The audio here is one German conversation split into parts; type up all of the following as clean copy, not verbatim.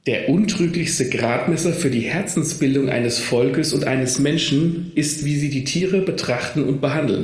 Der untrüglichste Gradmesser für die Herzensbildung eines Volkes und eines Menschen ist, wie sie die Tiere betrachten und behandeln.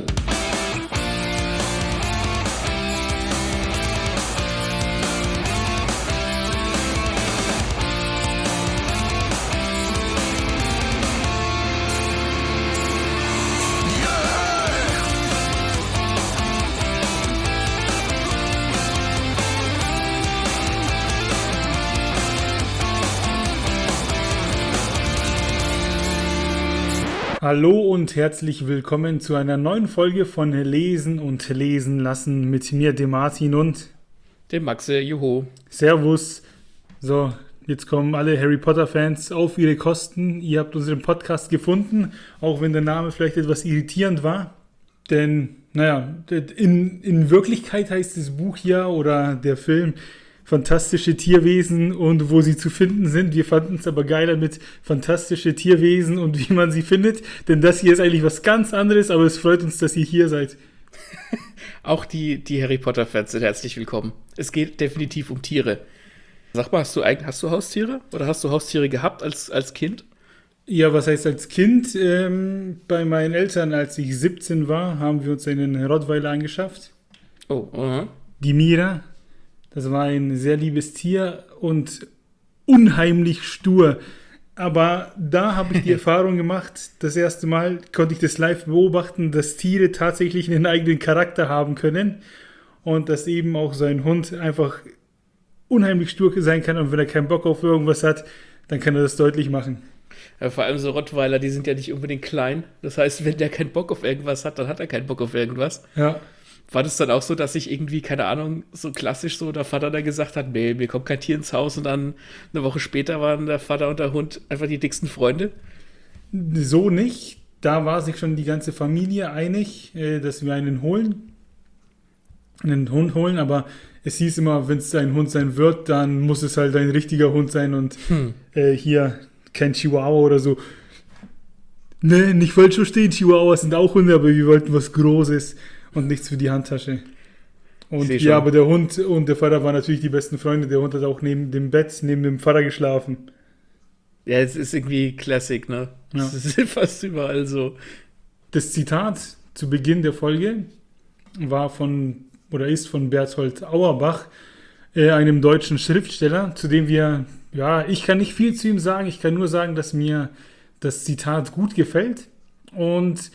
Hallo und herzlich willkommen zu einer neuen Folge von Lesen und Lesen lassen mit mir, dem Martin und Dem Maxe, juhu. Servus. So, jetzt kommen alle Harry Potter Fans auf ihre Kosten. Ihr habt unseren Podcast gefunden, auch wenn der Name vielleicht etwas irritierend war. Denn, in Wirklichkeit heißt das Buch ja oder der Film Fantastische Tierwesen und wo sie zu finden sind. Wir fanden es aber geiler mit Fantastische Tierwesen und wie man sie findet. Denn das hier ist eigentlich was ganz anderes, aber es freut uns, dass ihr hier seid. Auch die Harry Potter-Fans sind herzlich willkommen. Es geht definitiv um Tiere. Sag mal, hast du Haustiere? Oder hast du Haustiere gehabt als Kind? Ja, was heißt als Kind? Bei meinen Eltern, als ich 17 war, haben wir uns einen Rottweiler angeschafft. Oh, Die Mira. Das war ein sehr liebes Tier und unheimlich stur. Aber da habe ich die Erfahrung gemacht, das erste Mal konnte ich das live beobachten, dass Tiere tatsächlich einen eigenen Charakter haben können und dass eben auch so ein Hund einfach unheimlich stur sein kann und wenn er keinen Bock auf irgendwas hat, dann kann er das deutlich machen. Ja, vor allem so Rottweiler, die sind ja nicht unbedingt klein. Das heißt, wenn der keinen Bock auf irgendwas hat, dann hat er keinen Bock auf irgendwas. Ja. War das dann auch so, dass ich irgendwie, keine Ahnung, so klassisch so der Vater da gesagt hat, nee, mir kommt kein Tier ins Haus und dann eine Woche später waren der Vater und der Hund einfach die dicksten Freunde? So nicht. Da war sich schon die ganze Familie einig, dass wir einen Hund holen, aber es hieß immer, wenn es ein Hund sein wird, dann muss es halt ein richtiger Hund sein und hier kein Chihuahua oder so. Ne, nicht falsch verstehen, Chihuahuas sind auch Hunde, aber wir wollten was Großes. Und nichts für die Handtasche. Und ja, aber der Hund und der Vater waren natürlich die besten Freunde. Der Hund hat auch neben dem Bett, neben dem Vater geschlafen. Ja, es ist irgendwie Classic, ne? Ja. Das ist fast überall so. Das Zitat zu Beginn der Folge ist von Berthold Auerbach, einem deutschen Schriftsteller, zu dem ich kann nicht viel zu ihm sagen. Ich kann nur sagen, dass mir das Zitat gut gefällt. Und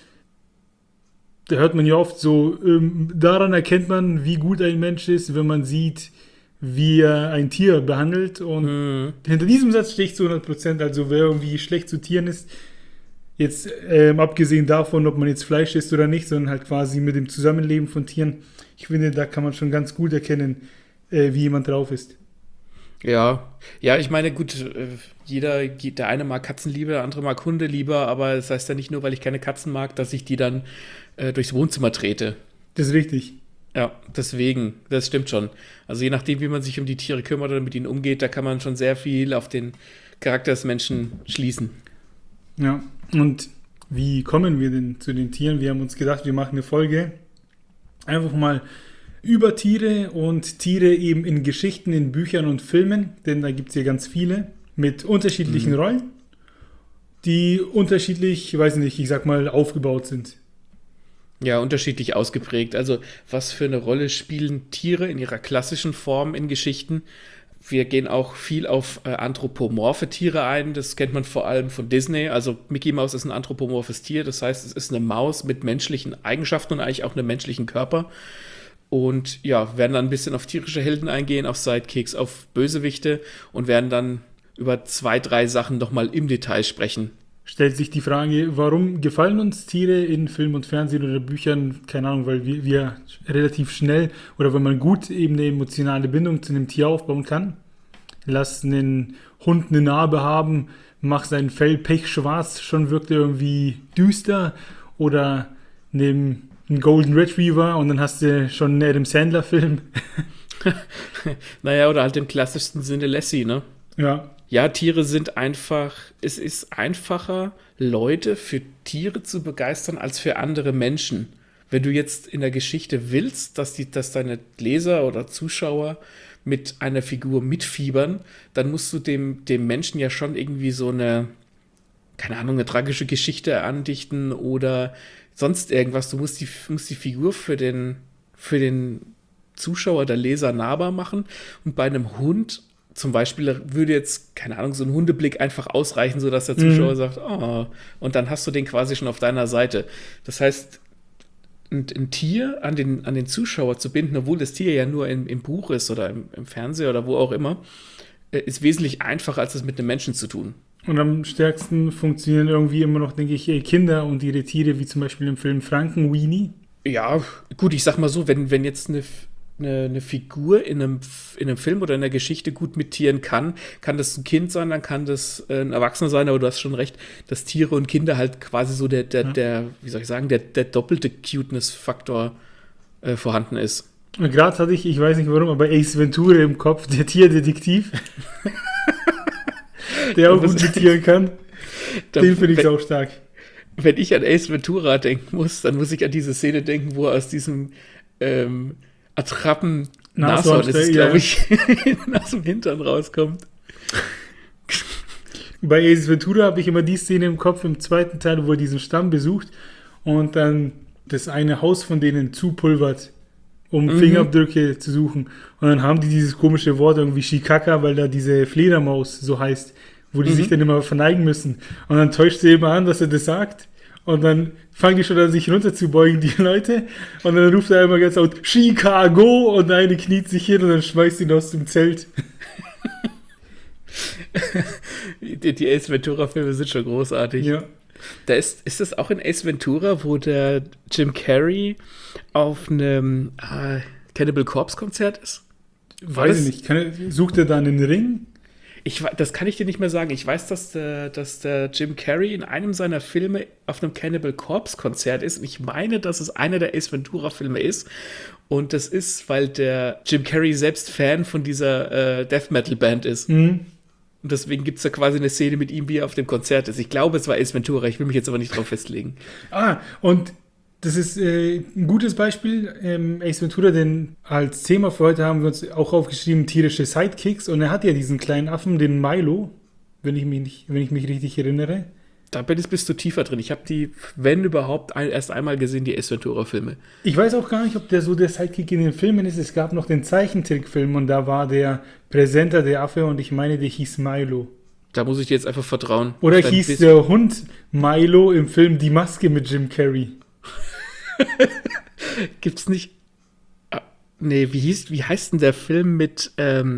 da hört man ja oft so, daran erkennt man, wie gut ein Mensch ist, wenn man sieht, wie er ein Tier behandelt. Und hinter diesem Satz stehe ich zu 100%. Also wer irgendwie schlecht zu Tieren ist, jetzt abgesehen davon, ob man jetzt Fleisch isst oder nicht, sondern halt quasi mit dem Zusammenleben von Tieren. Ich finde, da kann man schon ganz gut erkennen, wie jemand drauf ist. Ja, ich meine, gut, der eine mag Katzen lieber, der andere mag Hunde lieber, aber das heißt ja nicht nur, weil ich keine Katzen mag, dass ich die dann durchs Wohnzimmer trete. Das ist richtig. Ja, deswegen, das stimmt schon. Also je nachdem, wie man sich um die Tiere kümmert oder mit ihnen umgeht, da kann man schon sehr viel auf den Charakter des Menschen schließen. Ja, und wie kommen wir denn zu den Tieren? Wir haben uns gedacht, wir machen eine Folge einfach mal über Tiere und Tiere eben in Geschichten, in Büchern und Filmen, denn da gibt es ja ganz viele mit unterschiedlichen Rollen, die unterschiedlich, aufgebaut sind. Ja, unterschiedlich ausgeprägt. Also was für eine Rolle spielen Tiere in ihrer klassischen Form in Geschichten? Wir gehen auch viel auf anthropomorphe Tiere ein. Das kennt man vor allem von Disney. Also Mickey Mouse ist ein anthropomorphes Tier. Das heißt, es ist eine Maus mit menschlichen Eigenschaften und eigentlich auch einem menschlichen Körper. Und ja, werden dann ein bisschen auf tierische Helden eingehen, auf Sidekicks, auf Bösewichte und werden dann über 2, 3 Sachen nochmal im Detail sprechen. Stellt sich die Frage, warum gefallen uns Tiere in Film und Fernsehen oder Büchern? Keine Ahnung, weil wir relativ schnell oder wenn man gut eben eine emotionale Bindung zu einem Tier aufbauen kann. Lass einen Hund eine Narbe haben, mach sein Fell pechschwarz, schon wirkt er irgendwie düster. Oder nimm einen Golden Retriever und dann hast du schon einen Adam Sandler-Film. Naja, oder halt im klassischsten Sinne Lassie, ne? Ja. Ja, Tiere sind einfach, es ist einfacher, Leute für Tiere zu begeistern als für andere Menschen. Wenn du jetzt in der Geschichte willst, dass deine Leser oder Zuschauer mit einer Figur mitfiebern, dann musst du dem Menschen ja schon irgendwie so eine, keine Ahnung, eine tragische Geschichte andichten oder sonst irgendwas. Du musst die Figur für den Zuschauer, der Leser nahbar machen. Und bei einem Hund zum Beispiel würde jetzt, keine Ahnung, so ein Hundeblick einfach ausreichen, sodass der Zuschauer sagt, oh, und dann hast du den quasi schon auf deiner Seite. Das heißt, ein Tier an den Zuschauer zu binden, obwohl das Tier ja nur im Buch ist oder im Fernseher oder wo auch immer, ist wesentlich einfacher, als es mit einem Menschen zu tun. Und am stärksten funktionieren irgendwie immer noch, denke ich, Kinder und ihre Tiere, wie zum Beispiel im Film Frankenweenie. Ja, gut, ich sag mal so, wenn jetzt eine Figur in einem Film oder in einer Geschichte gut mit Tieren kann das ein Kind sein, dann kann das ein Erwachsener sein, aber du hast schon recht, dass Tiere und Kinder halt quasi so der wie soll ich sagen, der doppelte Cuteness-Faktor vorhanden ist. Und gerade hatte ich weiß nicht warum, aber Ace Ventura im Kopf, der Tierdetektiv, der auch gut mit Tieren kann. Den finde ich auch stark. Wenn ich an Ace Ventura denken muss, dann muss ich an diese Szene denken, wo er aus diesem Attrappen Nashorn, das ist, glaube ich, aus dem Hintern rauskommt. Bei Ace Ventura habe ich immer die Szene im Kopf im zweiten Teil, wo er diesen Stamm besucht und dann das eine Haus von denen zupulvert, um Fingerabdrücke zu suchen. Und dann haben die dieses komische Wort irgendwie Shikaka, weil da diese Fledermaus so heißt, wo die sich dann immer verneigen müssen. Und dann täuscht sie immer an, dass er das sagt. Und dann fangen die schon an, sich runterzubeugen, die Leute. Und dann ruft er einmal ganz laut, Chicago! Und eine kniet sich hin und dann schmeißt ihn aus dem Zelt. Die Ace Ventura-Filme sind schon großartig. Ja. Ist das auch in Ace Ventura, wo der Jim Carrey auf einem Cannibal Corpse-Konzert ist? Weiß ich nicht. Sucht er da einen Ring? Das kann ich dir nicht mehr sagen. Ich weiß, dass der Jim Carrey in einem seiner Filme auf einem Cannibal Corpse-Konzert ist. Und ich meine, dass es einer der Ace Ventura-Filme ist. Und das ist, weil der Jim Carrey selbst Fan von dieser Death-Metal-Band ist. Und deswegen gibt es da quasi eine Szene mit ihm, wie er auf dem Konzert ist. Ich glaube, es war Ace Ventura. Ich will mich jetzt aber nicht drauf festlegen. Und das ist ein gutes Beispiel, Ace Ventura, denn als Thema für heute haben wir uns auch aufgeschrieben, tierische Sidekicks. Und er hat ja diesen kleinen Affen, den Milo, wenn ich mich richtig erinnere. Da bist du tiefer drin. Ich habe die, wenn überhaupt, erst einmal gesehen, die Ace Ventura-Filme. Ich weiß auch gar nicht, ob der so der Sidekick in den Filmen ist. Es gab noch den Zeichentrickfilm und da war der Präsenter, der Affe, und ich meine, der hieß Milo. Da muss ich dir jetzt einfach vertrauen. Oder hieß der Hund Milo im Film Die Maske mit Jim Carrey? Gibt's nicht. Wie heißt denn der Film mit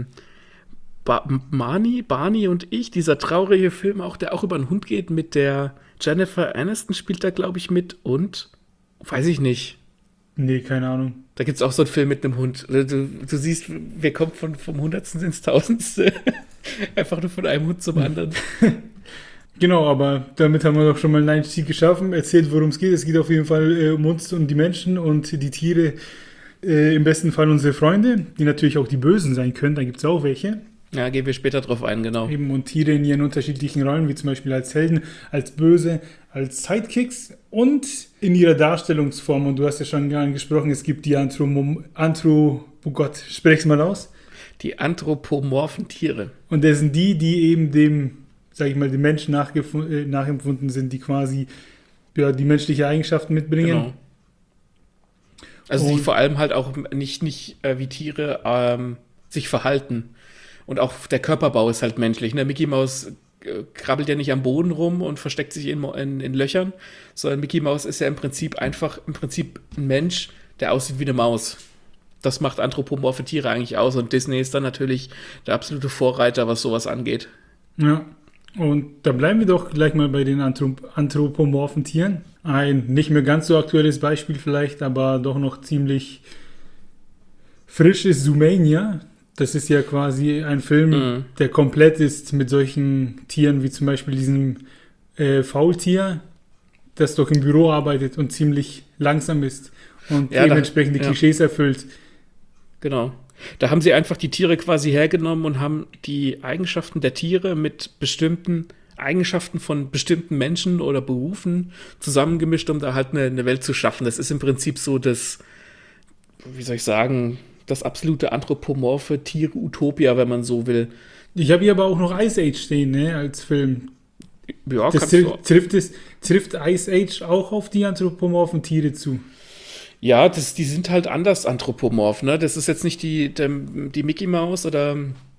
Barney und ich? Dieser traurige Film, der auch über einen Hund geht, mit der Jennifer Aniston spielt da, glaube ich, mit und weiß ich nicht. Nee, keine Ahnung. Da gibt's auch so einen Film mit einem Hund. Du siehst, wir kommen vom Hundertsten ins Tausendste. Einfach nur von einem Hund zum anderen. Genau, aber damit haben wir doch schon mal einen Einstieg geschaffen, erzählt, worum es geht. Es geht auf jeden Fall um uns und die Menschen und die Tiere, im besten Fall unsere Freunde, die natürlich auch die Bösen sein können, da gibt es auch welche. Ja, gehen wir später drauf ein, genau. Eben, und Tiere in ihren unterschiedlichen Rollen, wie zum Beispiel als Helden, als Böse, als Sidekicks und in ihrer Darstellungsform. Und du hast ja schon angesprochen, es gibt die oh Gott, sprech's mal aus. Die anthropomorphen Tiere. Und das sind die eben dem Menschen nachempfunden sind, die quasi die menschliche Eigenschaften mitbringen. Genau. Also die vor allem halt auch nicht wie Tiere sich verhalten. Und auch der Körperbau ist halt menschlich. Ne? Mickey Mouse krabbelt ja nicht am Boden rum und versteckt sich in Löchern, sondern Mickey Mouse ist ja im Prinzip ein Mensch, der aussieht wie eine Maus. Das macht anthropomorphe Tiere eigentlich aus. Und Disney ist dann natürlich der absolute Vorreiter, was sowas angeht. Ja. Und da bleiben wir doch gleich mal bei den anthropomorphen Tieren. Ein nicht mehr ganz so aktuelles Beispiel vielleicht, aber doch noch ziemlich frisch ist Zoomania. Das ist ja quasi ein Film, der komplett ist mit solchen Tieren wie zum Beispiel diesem Faultier, das doch im Büro arbeitet und ziemlich langsam ist und dementsprechend die Klischees erfüllt. Genau. Da haben sie einfach die Tiere quasi hergenommen und haben die Eigenschaften der Tiere mit bestimmten Eigenschaften von bestimmten Menschen oder Berufen zusammengemischt, um da halt eine Welt zu schaffen. Das ist im Prinzip so das, wie soll ich sagen, das absolute anthropomorphe Tier-Utopia, wenn man so will. Ich habe hier aber auch noch Ice Age stehen, ne, als Film. Ja, Das trifft Ice Age auch auf die anthropomorphen Tiere zu? Ja, die sind halt anders anthropomorph, ne? Das ist jetzt nicht die Mickey Maus oder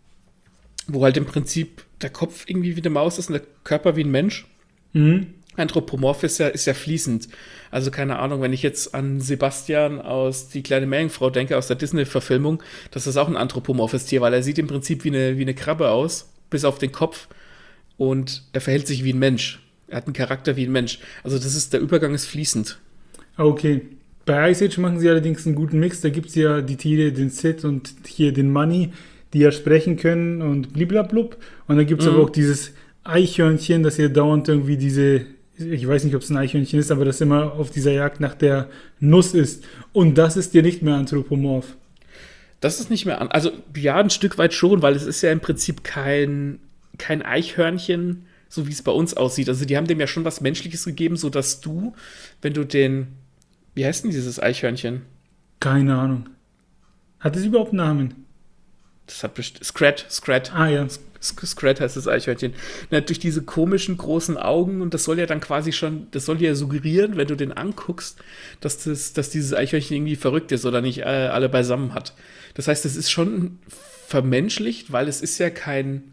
wo halt im Prinzip der Kopf irgendwie wie eine Maus ist und der Körper wie ein Mensch. Mhm. Anthropomorph ist ja fließend. Also keine Ahnung, wenn ich jetzt an Sebastian aus Die kleine Meerjungfrau denke, aus der Disney-Verfilmung, das ist auch ein anthropomorphes Tier, weil er sieht im Prinzip wie eine Krabbe aus, bis auf den Kopf und er verhält sich wie ein Mensch. Er hat einen Charakter wie ein Mensch. Also der Übergang ist fließend. Okay. Bei Ice Age machen sie allerdings einen guten Mix. Da gibt es ja die Tiere, den Sid und hier den Money, die ja sprechen können und bliblablub. Und dann gibt es aber auch dieses Eichhörnchen, das ja dauernd irgendwie ich weiß nicht, ob es ein Eichhörnchen ist, aber das immer auf dieser Jagd nach der Nuss ist. Und das ist ja nicht mehr anthropomorph. Das ist nicht mehr also ja, ein Stück weit schon, weil es ist ja im Prinzip kein Eichhörnchen, so wie es bei uns aussieht. Also die haben dem ja schon was Menschliches gegeben, sodass du, wenn du wie heißt denn dieses Eichhörnchen? Keine Ahnung. Hat es überhaupt einen Namen? Das hat bestimmt. Scrat. Ah ja. Scrat heißt das Eichhörnchen. Na, durch diese komischen großen Augen und das soll ja dann quasi das soll ja suggerieren, wenn du den anguckst, dass dieses Eichhörnchen irgendwie verrückt ist oder nicht alle beisammen hat. Das heißt, es ist schon vermenschlicht, weil es ist ja kein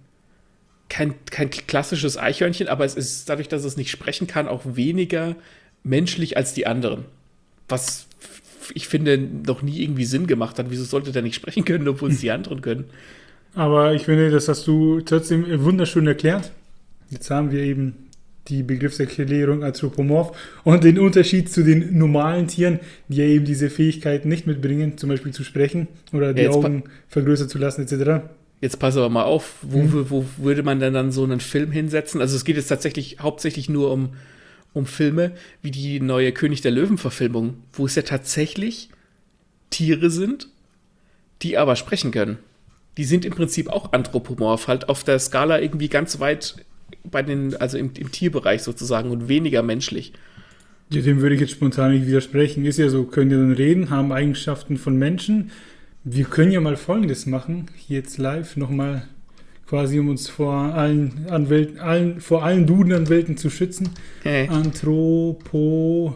klassisches Eichhörnchen, aber es ist dadurch, dass es nicht sprechen kann, auch weniger menschlich als die anderen. Was ich finde, noch nie irgendwie Sinn gemacht hat. Wieso sollte der nicht sprechen können, obwohl es die anderen können? Aber ich finde, das hast du trotzdem wunderschön erklärt. Jetzt haben wir eben die Begriffserklärung anthropomorph und den Unterschied zu den normalen Tieren, die ja eben diese Fähigkeiten nicht mitbringen, zum Beispiel zu sprechen oder die Augen vergrößern zu lassen, etc. Jetzt pass aber mal auf, wo würde man denn dann so einen Film hinsetzen? Also es geht jetzt tatsächlich hauptsächlich nur um Filme wie die neue König der Löwen-Verfilmung, wo es ja tatsächlich Tiere sind, die aber sprechen können. Die sind im Prinzip auch anthropomorph, halt auf der Skala irgendwie ganz weit also im Tierbereich sozusagen und weniger menschlich. Ja, dem würde ich jetzt spontan nicht widersprechen. Ist ja so, können ja dann reden, haben Eigenschaften von Menschen. Wir können ja mal Folgendes machen, hier jetzt live nochmal quasi, um uns vor allen Dudenanwälten zu schützen. Hey. Anthropomorph.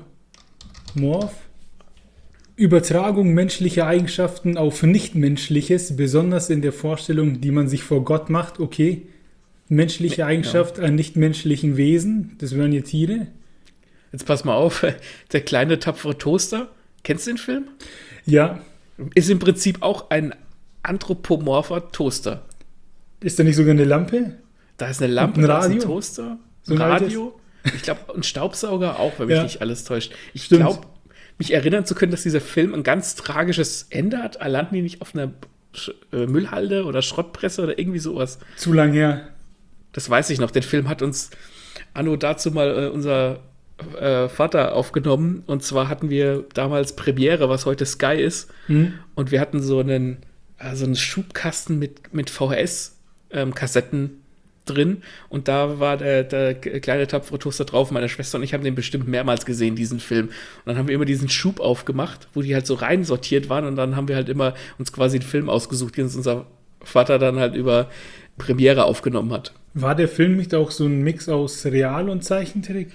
Übertragung menschlicher Eigenschaften auf Nichtmenschliches, besonders in der Vorstellung, die man sich vor Gott macht. Okay, menschliche Eigenschaft an nichtmenschlichen Wesen, das wären ja Tiere. Jetzt pass mal auf, der kleine tapfere Toaster, kennst du den Film? Ja. Ist im Prinzip auch ein anthropomorpher Toaster. Ist da nicht sogar eine Lampe? Da ist eine Lampe, ein da ist Radio? ein Toaster, So ein ein Radio. Ich glaube, ein Staubsauger auch, wenn mich nicht alles täuscht. Ich Stimmt. glaube, mich erinnern zu können, dass dieser Film ein ganz tragisches Ende hat. Landen die nicht auf einer Müllhalde oder Schrottpresse oder irgendwie sowas? Zu lang her. Das weiß ich noch. Den Film hat uns anno dazu mal unser Vater aufgenommen. Und zwar hatten wir damals Premiere, was heute Sky ist. Und wir hatten so einen Schubkasten mit VHS-Kassetten drin. Und da war der kleine tapfere Toaster drauf. Meine Schwester und ich haben den bestimmt mehrmals gesehen, diesen Film. Und dann haben wir immer diesen Schub aufgemacht, wo die halt so rein sortiert waren. Und dann haben wir halt immer uns quasi einen Film ausgesucht, den uns unser Vater dann halt über Premiere aufgenommen hat. War der Film nicht auch so ein Mix aus Real- und Zeichentrick?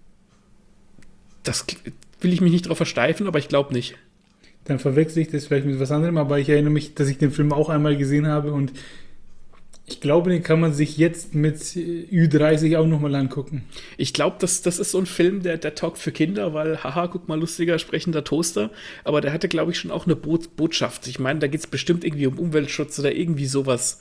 Das will ich mich nicht drauf versteifen, aber ich glaube nicht. Dann verwechsel ich das vielleicht mit was anderem, aber ich erinnere mich, dass ich den Film auch einmal gesehen habe und ich glaube, den kann man sich jetzt mit Ü30 auch nochmal angucken. Ich glaube, das ist so ein Film, der taugt für Kinder, weil, haha, guck mal, lustiger, sprechender Toaster. Aber der hatte, glaube ich, schon auch eine Botschaft. Ich meine, da geht es bestimmt irgendwie um Umweltschutz oder irgendwie sowas.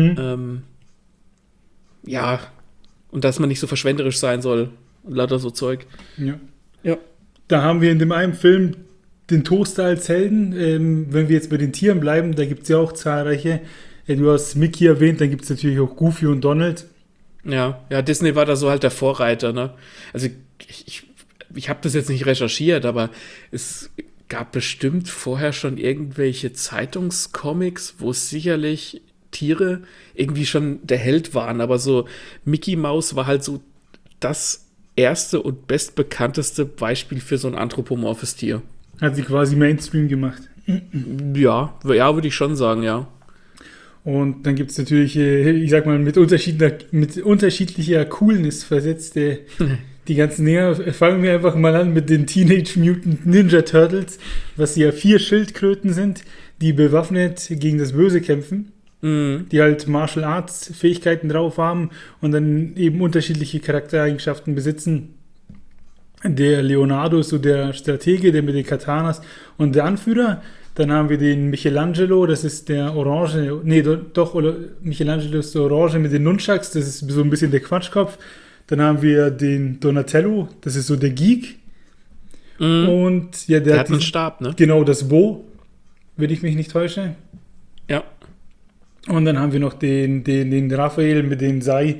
Ja, und dass man nicht so verschwenderisch sein soll und lauter so Zeug. Ja. Da haben wir in dem einen Film den Toaster als Helden. Wenn wir jetzt bei den Tieren bleiben, da gibt es ja auch zahlreiche. Du hast Mickey erwähnt, dann gibt es natürlich auch Goofy und Donald. Ja, Disney war da so halt der Vorreiter, ne? Also ich habe das jetzt nicht recherchiert, aber es gab bestimmt vorher schon irgendwelche Zeitungscomics, wo sicherlich Tiere irgendwie schon der Held waren, aber so Mickey Mouse war halt so das erste und bestbekannteste Beispiel für so ein anthropomorphes Tier. Hat sie quasi Mainstream gemacht. Ja, ja, würde ich schon sagen, ja. Und dann gibt es natürlich, ich sag mal, mit unterschiedlicher Coolness versetzte die ganzen Dinger. Fangen wir einfach mal an mit den Teenage Mutant Ninja Turtles, was ja 4 Schildkröten sind, die bewaffnet gegen das Böse kämpfen, die halt Martial Arts Fähigkeiten drauf haben und dann eben unterschiedliche Charaktereigenschaften besitzen. Der Leonardo ist so der Stratege, der mit den Katanas und der Anführer. Dann haben wir den Michelangelo, das ist der Orange, Michelangelo ist der Orange mit den Nunchucks, das ist so ein bisschen der Quatschkopf. Dann haben wir den Donatello, das ist so der Geek. Und ja, Der hat einen Stab, ne? Genau, das Bo, wenn ich mich nicht täusche. Ja. Und dann haben wir noch den Raphael mit den Sei.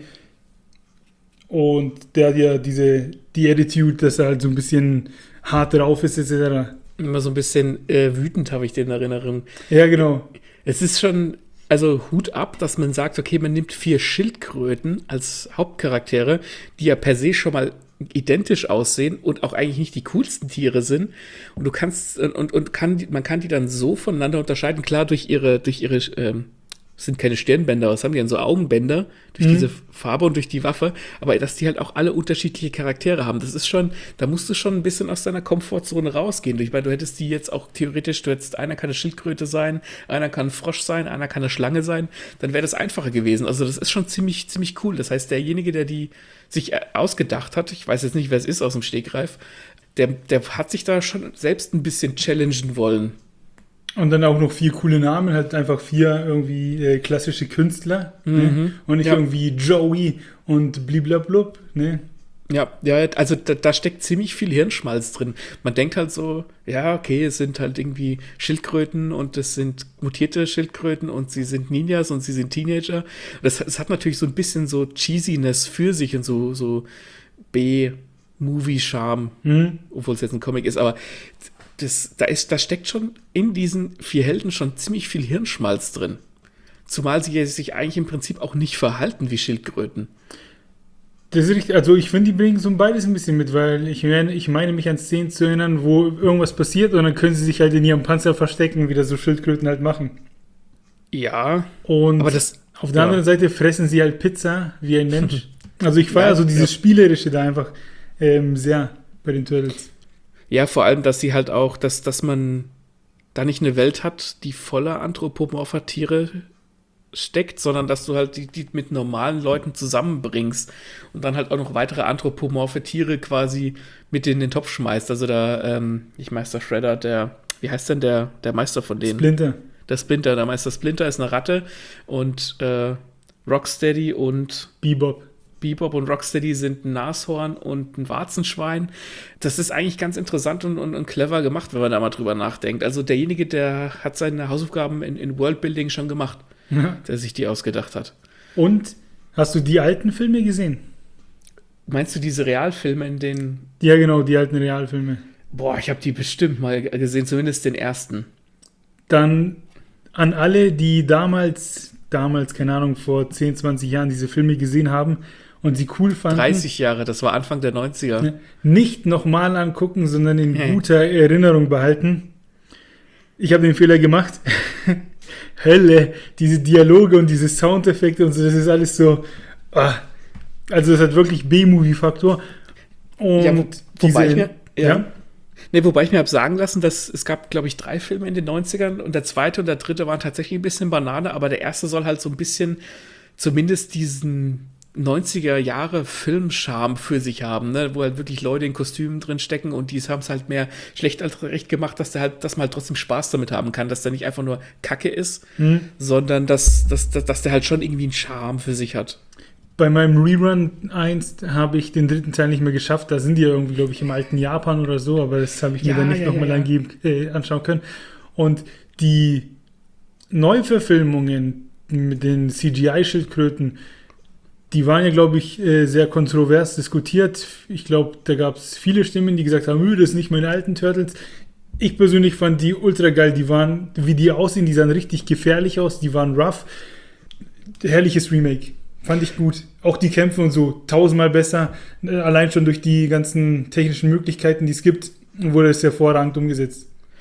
Und der hat ja die Attitude, dass er halt so ein bisschen hart drauf ist, etc. Immer so ein bisschen wütend habe ich den in Erinnerung. Ja, genau. Es ist schon, also Hut ab, dass man sagt, okay, man nimmt 4 Schildkröten als Hauptcharaktere, die ja per se schon mal identisch aussehen und auch eigentlich nicht die coolsten Tiere sind. Und du kannst, man kann die dann so voneinander unterscheiden, klar durch ihre sind keine Stirnbänder, was haben die denn, so Augenbänder, durch diese Farbe und durch die Waffe, aber dass die halt auch alle unterschiedliche Charaktere haben, das ist schon, da musst du schon ein bisschen aus deiner Komfortzone rausgehen. Ich meine, du hättest die jetzt auch theoretisch, einer kann eine Schildkröte sein, einer kann ein Frosch sein, einer kann eine Schlange sein, dann wäre das einfacher gewesen. Also das ist schon ziemlich, ziemlich cool. Das heißt, derjenige, der die sich ausgedacht hat, ich weiß jetzt nicht, wer es ist aus dem Stegreif, der hat sich da schon selbst ein bisschen challengen wollen. Und dann auch noch 4 coole Namen, halt einfach 4 irgendwie klassische Künstler. Ne? Und nicht irgendwie Joey und bliblablub. Ne? Ja, also da steckt ziemlich viel Hirnschmalz drin. Man denkt halt so, ja, okay, es sind halt irgendwie Schildkröten und es sind mutierte Schildkröten und sie sind Ninjas und sie sind Teenager. Es hat natürlich so ein bisschen so Cheesiness für sich und so B-Movie-Charme, obwohl es jetzt ein Comic ist, aber da steckt schon in diesen 4 Helden schon ziemlich viel Hirnschmalz drin. Zumal sie sich eigentlich im Prinzip auch nicht verhalten wie Schildkröten. Das ist richtig, also ich finde, die bringen so beides ein bisschen mit, weil ich meine mich an Szenen zu erinnern, wo irgendwas passiert und dann können sie sich halt in ihrem Panzer verstecken, wie das so Schildkröten halt machen. Ja, und aber auf der anderen Seite fressen sie halt Pizza wie ein Mensch. Also ich feiere so dieses Spielerische da einfach sehr bei den Turtles. Ja, vor allem, dass sie halt auch, dass man da nicht eine Welt hat, die voller anthropomorpher Tiere steckt, sondern dass du halt die mit normalen Leuten zusammenbringst und dann halt auch noch weitere anthropomorphe Tiere quasi mit in den Topf schmeißt. Also nicht Meister Shredder, wie heißt denn der Meister von denen? Splinter. Der Meister Splinter ist eine Ratte und Rocksteady und Bebop und Rocksteady sind ein Nashorn und ein Warzenschwein. Das ist eigentlich ganz interessant und clever gemacht, wenn man da mal drüber nachdenkt. Also derjenige, der hat seine Hausaufgaben in Worldbuilding schon gemacht, der sich die ausgedacht hat. Und hast du die alten Filme gesehen? Meinst du diese Realfilme, in denen... Ja, genau, die alten Realfilme. Boah, ich habe die bestimmt mal gesehen, zumindest den ersten. Dann an alle, die damals, keine Ahnung, vor 10, 20 Jahren diese Filme gesehen haben und sie cool fanden. 30 Jahre, das war Anfang der 90er. Nicht nochmal angucken, sondern in guter Erinnerung behalten. Ich habe den Fehler gemacht. Hölle, diese Dialoge und diese Soundeffekte und so, das ist alles so. Also, das hat wirklich B-Movie-Faktor. Und wobei ich mir habe sagen lassen, dass es gab, glaube ich, 3 Filme in den 90ern und der zweite und der dritte waren tatsächlich ein bisschen Banane, aber der erste soll halt so ein bisschen zumindest diesen 90er-Jahre-Filmcharme für sich haben, ne? Wo halt wirklich Leute in Kostümen drin stecken und die haben es halt mehr schlecht als recht gemacht, dass man halt trotzdem Spaß damit haben kann, dass der nicht einfach nur Kacke ist, sondern dass der halt schon irgendwie einen Charme für sich hat. Bei meinem Rerun 1 habe ich den 3. Teil nicht mehr geschafft. Da sind die ja irgendwie, glaube ich, im alten Japan oder so, aber das habe ich mir dann nicht nochmal anschauen können. Und die Neuverfilmungen mit den CGI-Schildkröten, die waren ja, glaube ich, sehr kontrovers diskutiert. Ich glaube, da gab es viele Stimmen, die gesagt haben, das sind nicht meine alten Turtles. Ich persönlich fand die ultra geil. Die waren, wie die aussehen, die sahen richtig gefährlich aus. Die waren rough. Herrliches Remake. Fand ich gut. Auch die Kämpfe und so 1000-mal besser. Allein schon durch die ganzen technischen Möglichkeiten, die es gibt, wurde es hervorragend umgesetzt.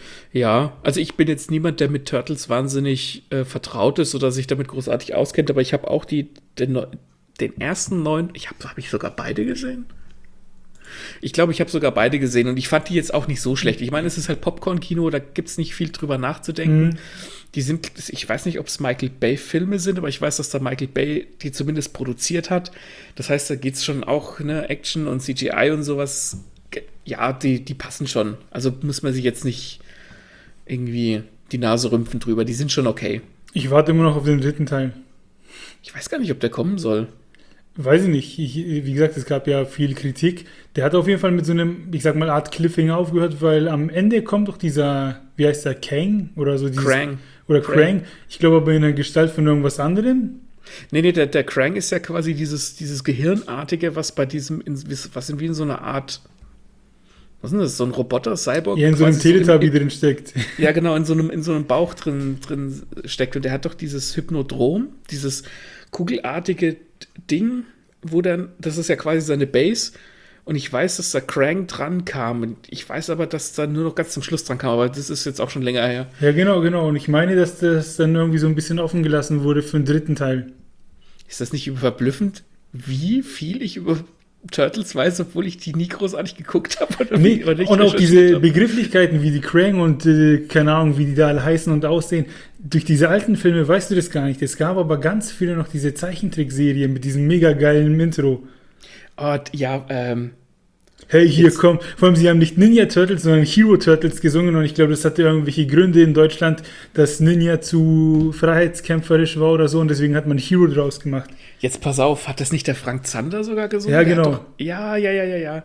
Ja, also ich bin jetzt niemand, der mit Turtles wahnsinnig vertraut ist oder sich damit großartig auskennt, aber ich habe auch den ersten neuen, hab ich sogar beide gesehen? Ich glaube, ich habe sogar beide gesehen und ich fand die jetzt auch nicht so schlecht. Ich meine, es ist halt Popcorn-Kino, da gibt es nicht viel drüber nachzudenken. Die sind, ich weiß nicht, ob es Michael Bay-Filme sind, aber ich weiß, dass da Michael Bay die zumindest produziert hat. Das heißt, da geht es schon auch, ne, Action und CGI und sowas. Ja, die passen schon. Also muss man sich jetzt nicht irgendwie die Nase rümpfen drüber. Die sind schon okay. Ich warte immer noch auf den dritten Teil. Ich weiß gar nicht, ob der kommen soll. Weiß ich nicht. Wie gesagt, es gab ja viel Kritik. Der hat auf jeden Fall mit so einem, ich sag mal, Art Cliffhanger aufgehört, weil am Ende kommt doch dieser, wie heißt der, Kang? Oder so dieses, Krang. Oder Krang. Ich glaube aber in der Gestalt von irgendwas anderem. Nee, der Krang ist ja quasi dieses Gehirnartige, was bei diesem, was wie in so einer Art, was ist denn das, so ein Roboter, Cyborg? Ja, in so einem Teletubby drin steckt. Ja, genau, in so einem Bauch drin steckt. Und der hat doch dieses Hypnodrom, dieses kugelartige Ding, wo dann, das ist ja quasi seine Base. Und ich weiß, dass da Krang dran kam. Und ich weiß aber, dass da nur noch ganz zum Schluss dran kam. Aber das ist jetzt auch schon länger her. Ja, genau. Und ich meine, dass das dann irgendwie so ein bisschen offen gelassen wurde für den dritten Teil. Ist das nicht verblüffend, wie viel ich über Turtles weiß, obwohl ich die nie großartig geguckt habe? Nee, und auch diese Begrifflichkeiten wie die Krang und keine Ahnung, wie die da alle heißen und aussehen. Durch diese alten Filme weißt du das gar nicht. Es gab aber ganz viele noch diese Zeichentrickserie mit diesem mega geilen Intro. Oh, ja, Hey, hier komm. Vor allem, sie haben nicht Ninja Turtles, sondern Hero Turtles gesungen und ich glaube, das hatte irgendwelche Gründe in Deutschland, dass Ninja zu freiheitskämpferisch war oder so und deswegen hat man Hero draus gemacht. Jetzt pass auf, hat das nicht der Frank Zander sogar gesungen? Ja, genau. Ja. Ja.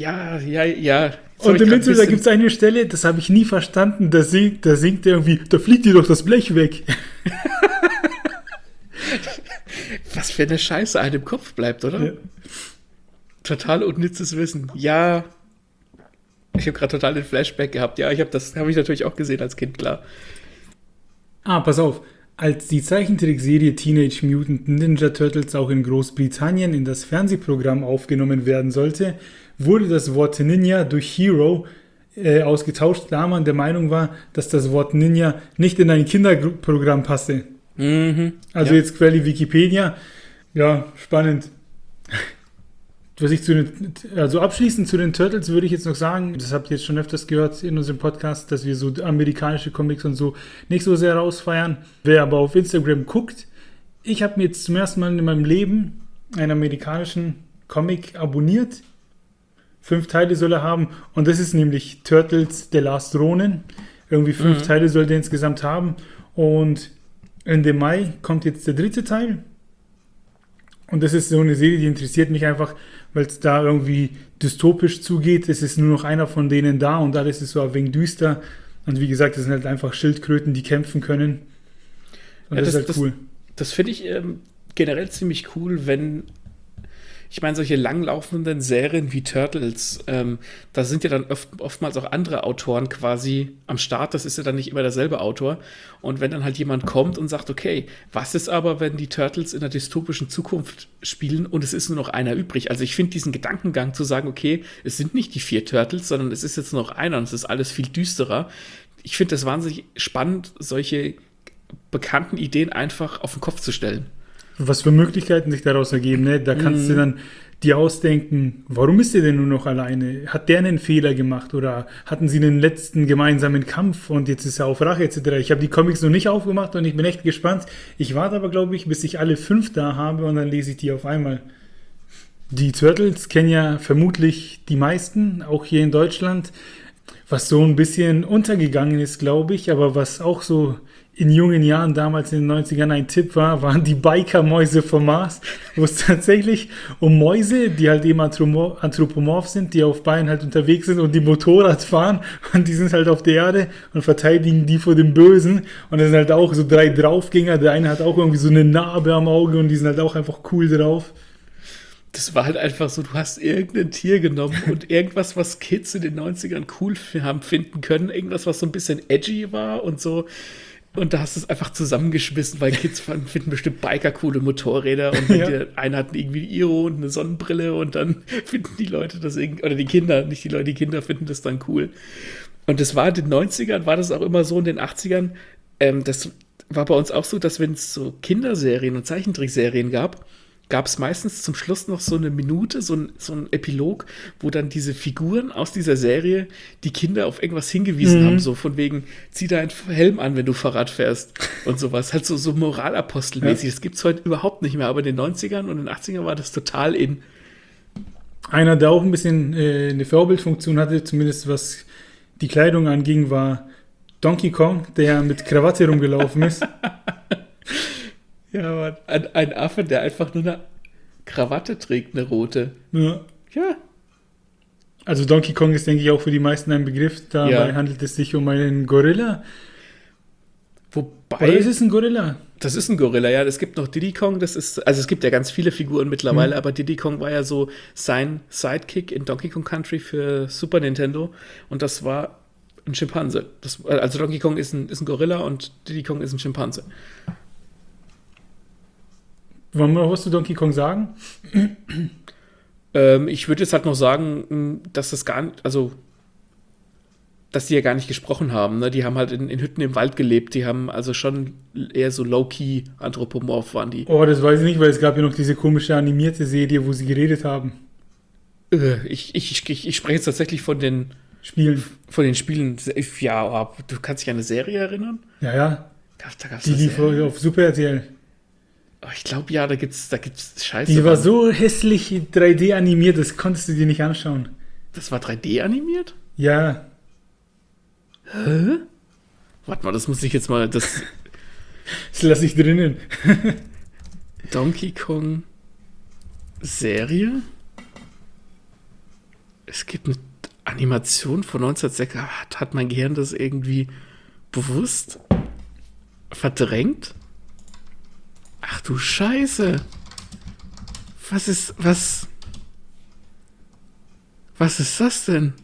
Und im Intro, da gibt es eine Stelle, das habe ich nie verstanden, da singt er irgendwie, da fliegt dir doch das Blech weg. Was für eine Scheiße einem im Kopf bleibt, oder? Ja. Total unnützes Wissen. Ja, ich habe gerade total den Flashback gehabt. Ja, das habe ich natürlich auch gesehen als Kind, klar. Pass auf. Als die Zeichentrickserie Teenage Mutant Ninja Turtles auch in Großbritannien in das Fernsehprogramm aufgenommen werden sollte, wurde das Wort Ninja durch Hero ausgetauscht, da man der Meinung war, dass das Wort Ninja nicht in ein Kinderprogramm passe. Also jetzt Quelle Wikipedia. Ja, spannend. Also abschließend zu den Turtles würde ich jetzt noch sagen, das habt ihr jetzt schon öfters gehört in unserem Podcast, dass wir so amerikanische Comics und so nicht so sehr rausfeiern. Wer aber auf Instagram guckt, ich habe mir jetzt zum ersten Mal in meinem Leben einen amerikanischen Comic abonniert. 5 Teile soll er haben und das ist nämlich Turtles The Last Ronin. Irgendwie 5 Teile soll der insgesamt haben und Ende Mai kommt jetzt der 3. Teil. Und das ist so eine Serie, die interessiert mich einfach, weil es da irgendwie dystopisch zugeht. Es ist nur noch einer von denen da und alles ist so ein wenig düster. Und wie gesagt, das sind halt einfach Schildkröten, die kämpfen können. Und das ist halt cool. Das finde ich generell ziemlich cool, wenn, ich meine, solche langlaufenden Serien wie Turtles, da sind ja dann oftmals auch andere Autoren quasi am Start. Das ist ja dann nicht immer derselbe Autor. Und wenn dann halt jemand kommt und sagt, okay, was ist aber, wenn die Turtles in einer dystopischen Zukunft spielen und es ist nur noch einer übrig? Also ich finde diesen Gedankengang zu sagen, okay, es sind nicht die 4 Turtles, sondern es ist jetzt nur noch einer und es ist alles viel düsterer. Ich finde das wahnsinnig spannend, solche bekannten Ideen einfach auf den Kopf zu stellen. Was für Möglichkeiten sich daraus ergeben, ne? Da kannst du dann dir ausdenken, warum ist er denn nur noch alleine? Hat der einen Fehler gemacht oder hatten sie einen letzten gemeinsamen Kampf und jetzt ist er auf Rache etc. Ich habe die Comics noch nicht aufgemacht und ich bin echt gespannt. Ich warte aber, glaube ich, bis ich alle 5 da habe und dann lese ich die auf einmal. Die Turtles kennen ja vermutlich die meisten, auch hier in Deutschland. Was so ein bisschen untergegangen ist, glaube ich, aber was auch so in jungen Jahren, damals in den 90ern ein Tipp war, waren die Biker-Mäuse vom Mars, wo es tatsächlich um Mäuse, die halt eben anthropomorph sind, die auf Beinen halt unterwegs sind und die Motorrad fahren und die sind halt auf der Erde und verteidigen die vor dem Bösen und das sind halt auch so 3 Draufgänger, der eine hat auch irgendwie so eine Narbe am Auge und die sind halt auch einfach cool drauf. Das war halt einfach so, du hast irgendein Tier genommen und irgendwas, was Kids in den 90ern cool haben finden können, irgendwas, was so ein bisschen edgy war und so. Und da hast du es einfach zusammengeschmissen, weil Kids finden bestimmt Biker coole Motorräder und der eine hat irgendwie Iro und eine Sonnenbrille und dann finden die Leute das irgendwie, oder die Kinder, nicht die Leute, die Kinder finden das dann cool. Und das war in den 90ern, war das auch immer so in den 80ern. Das war bei uns auch so, dass wenn es so Kinderserien und Zeichentrickserien gab es meistens zum Schluss noch so eine Minute, so ein Epilog, wo dann diese Figuren aus dieser Serie die Kinder auf irgendwas hingewiesen haben, so von wegen, zieh deinen Helm an, wenn du Fahrrad fährst und sowas. Halt so Moralapostelmäßig. Das gibt es heute überhaupt nicht mehr, aber in den 90ern und den 80ern war das total in. Einer, der auch ein bisschen eine Vorbildfunktion hatte, zumindest was die Kleidung anging, war Donkey Kong, der mit Krawatte rumgelaufen ist. Ja, Mann. Ein Affe, der einfach nur eine Krawatte trägt, eine rote. Ja. Ja. Also Donkey Kong ist, denke ich, auch für die meisten ein Begriff. Dabei handelt es sich um einen Gorilla. Wobei. Oder ist es ein Gorilla? Das ist ein Gorilla, ja. Es gibt noch Diddy Kong, also es gibt ja ganz viele Figuren mittlerweile, aber Diddy Kong war ja so sein Sidekick in Donkey Kong Country für Super Nintendo und das war ein Schimpanse. Also Donkey Kong ist ein Gorilla und Diddy Kong ist ein Schimpanse. Wollen wir noch was zu Donkey Kong sagen? Ich würde jetzt halt noch sagen, dass das gar nicht, also dass die ja gar nicht gesprochen haben. Ne? Die haben halt in Hütten im Wald gelebt. Die haben also schon eher so low-key anthropomorph waren die. Oh, das weiß ich nicht, weil es gab ja noch diese komische animierte Serie, wo sie geredet haben. Ich spreche jetzt tatsächlich von den Spielen. Von den Spielen. Ja, aber du kannst dich an eine Serie erinnern? Ja, ja. Da gab's Die lief auf Super RTL. Oh, ich glaube, ja, da gibt's Scheiße. Die war so hässlich 3D animiert, das konntest du dir nicht anschauen. Das war 3D animiert? Ja. Hä? Warte mal, das muss ich jetzt mal. Das lasse ich drinnen. Donkey Kong Serie? Es gibt eine Animation von 1906. Hat mein Gehirn das irgendwie bewusst verdrängt? Ach du Scheiße. Was ist das denn?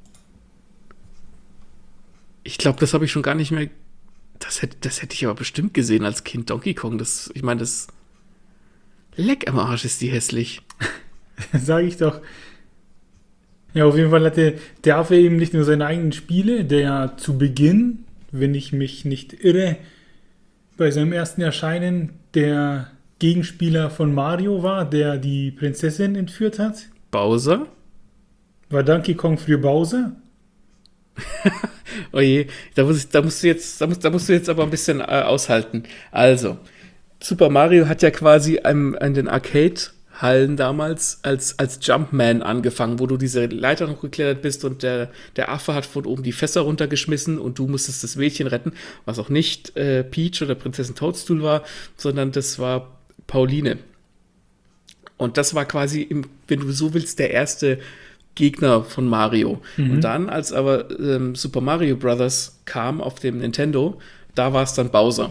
Ich glaube, das habe ich schon gar nicht mehr. Das hätte ich aber bestimmt gesehen als Kind. Donkey Kong, ich meine, das Leck am Arsch ist die hässlich. Sag ich doch. Ja, auf jeden Fall hatte der Affe eben nicht nur seine eigenen Spiele, der ja zu Beginn, wenn ich mich nicht irre, bei seinem ersten Erscheinen der Gegenspieler von Mario war, der die Prinzessin entführt hat. Bowser? War Donkey Kong früher Bowser? Oh je, da musst du jetzt aber ein bisschen aushalten. Also, Super Mario hat ja quasi an den Arcade-Hallen damals als Jumpman angefangen, wo du diese Leiter hochgeklettert bist und der Affe hat von oben die Fässer runtergeschmissen und du musstest das Mädchen retten, was auch nicht Peach oder Prinzessin Toadstool war, sondern das war Pauline. Und das war quasi, wenn du so willst, der erste Gegner von Mario. Und dann, als aber Super Mario Bros. Kam auf dem Nintendo, da war es dann Bowser.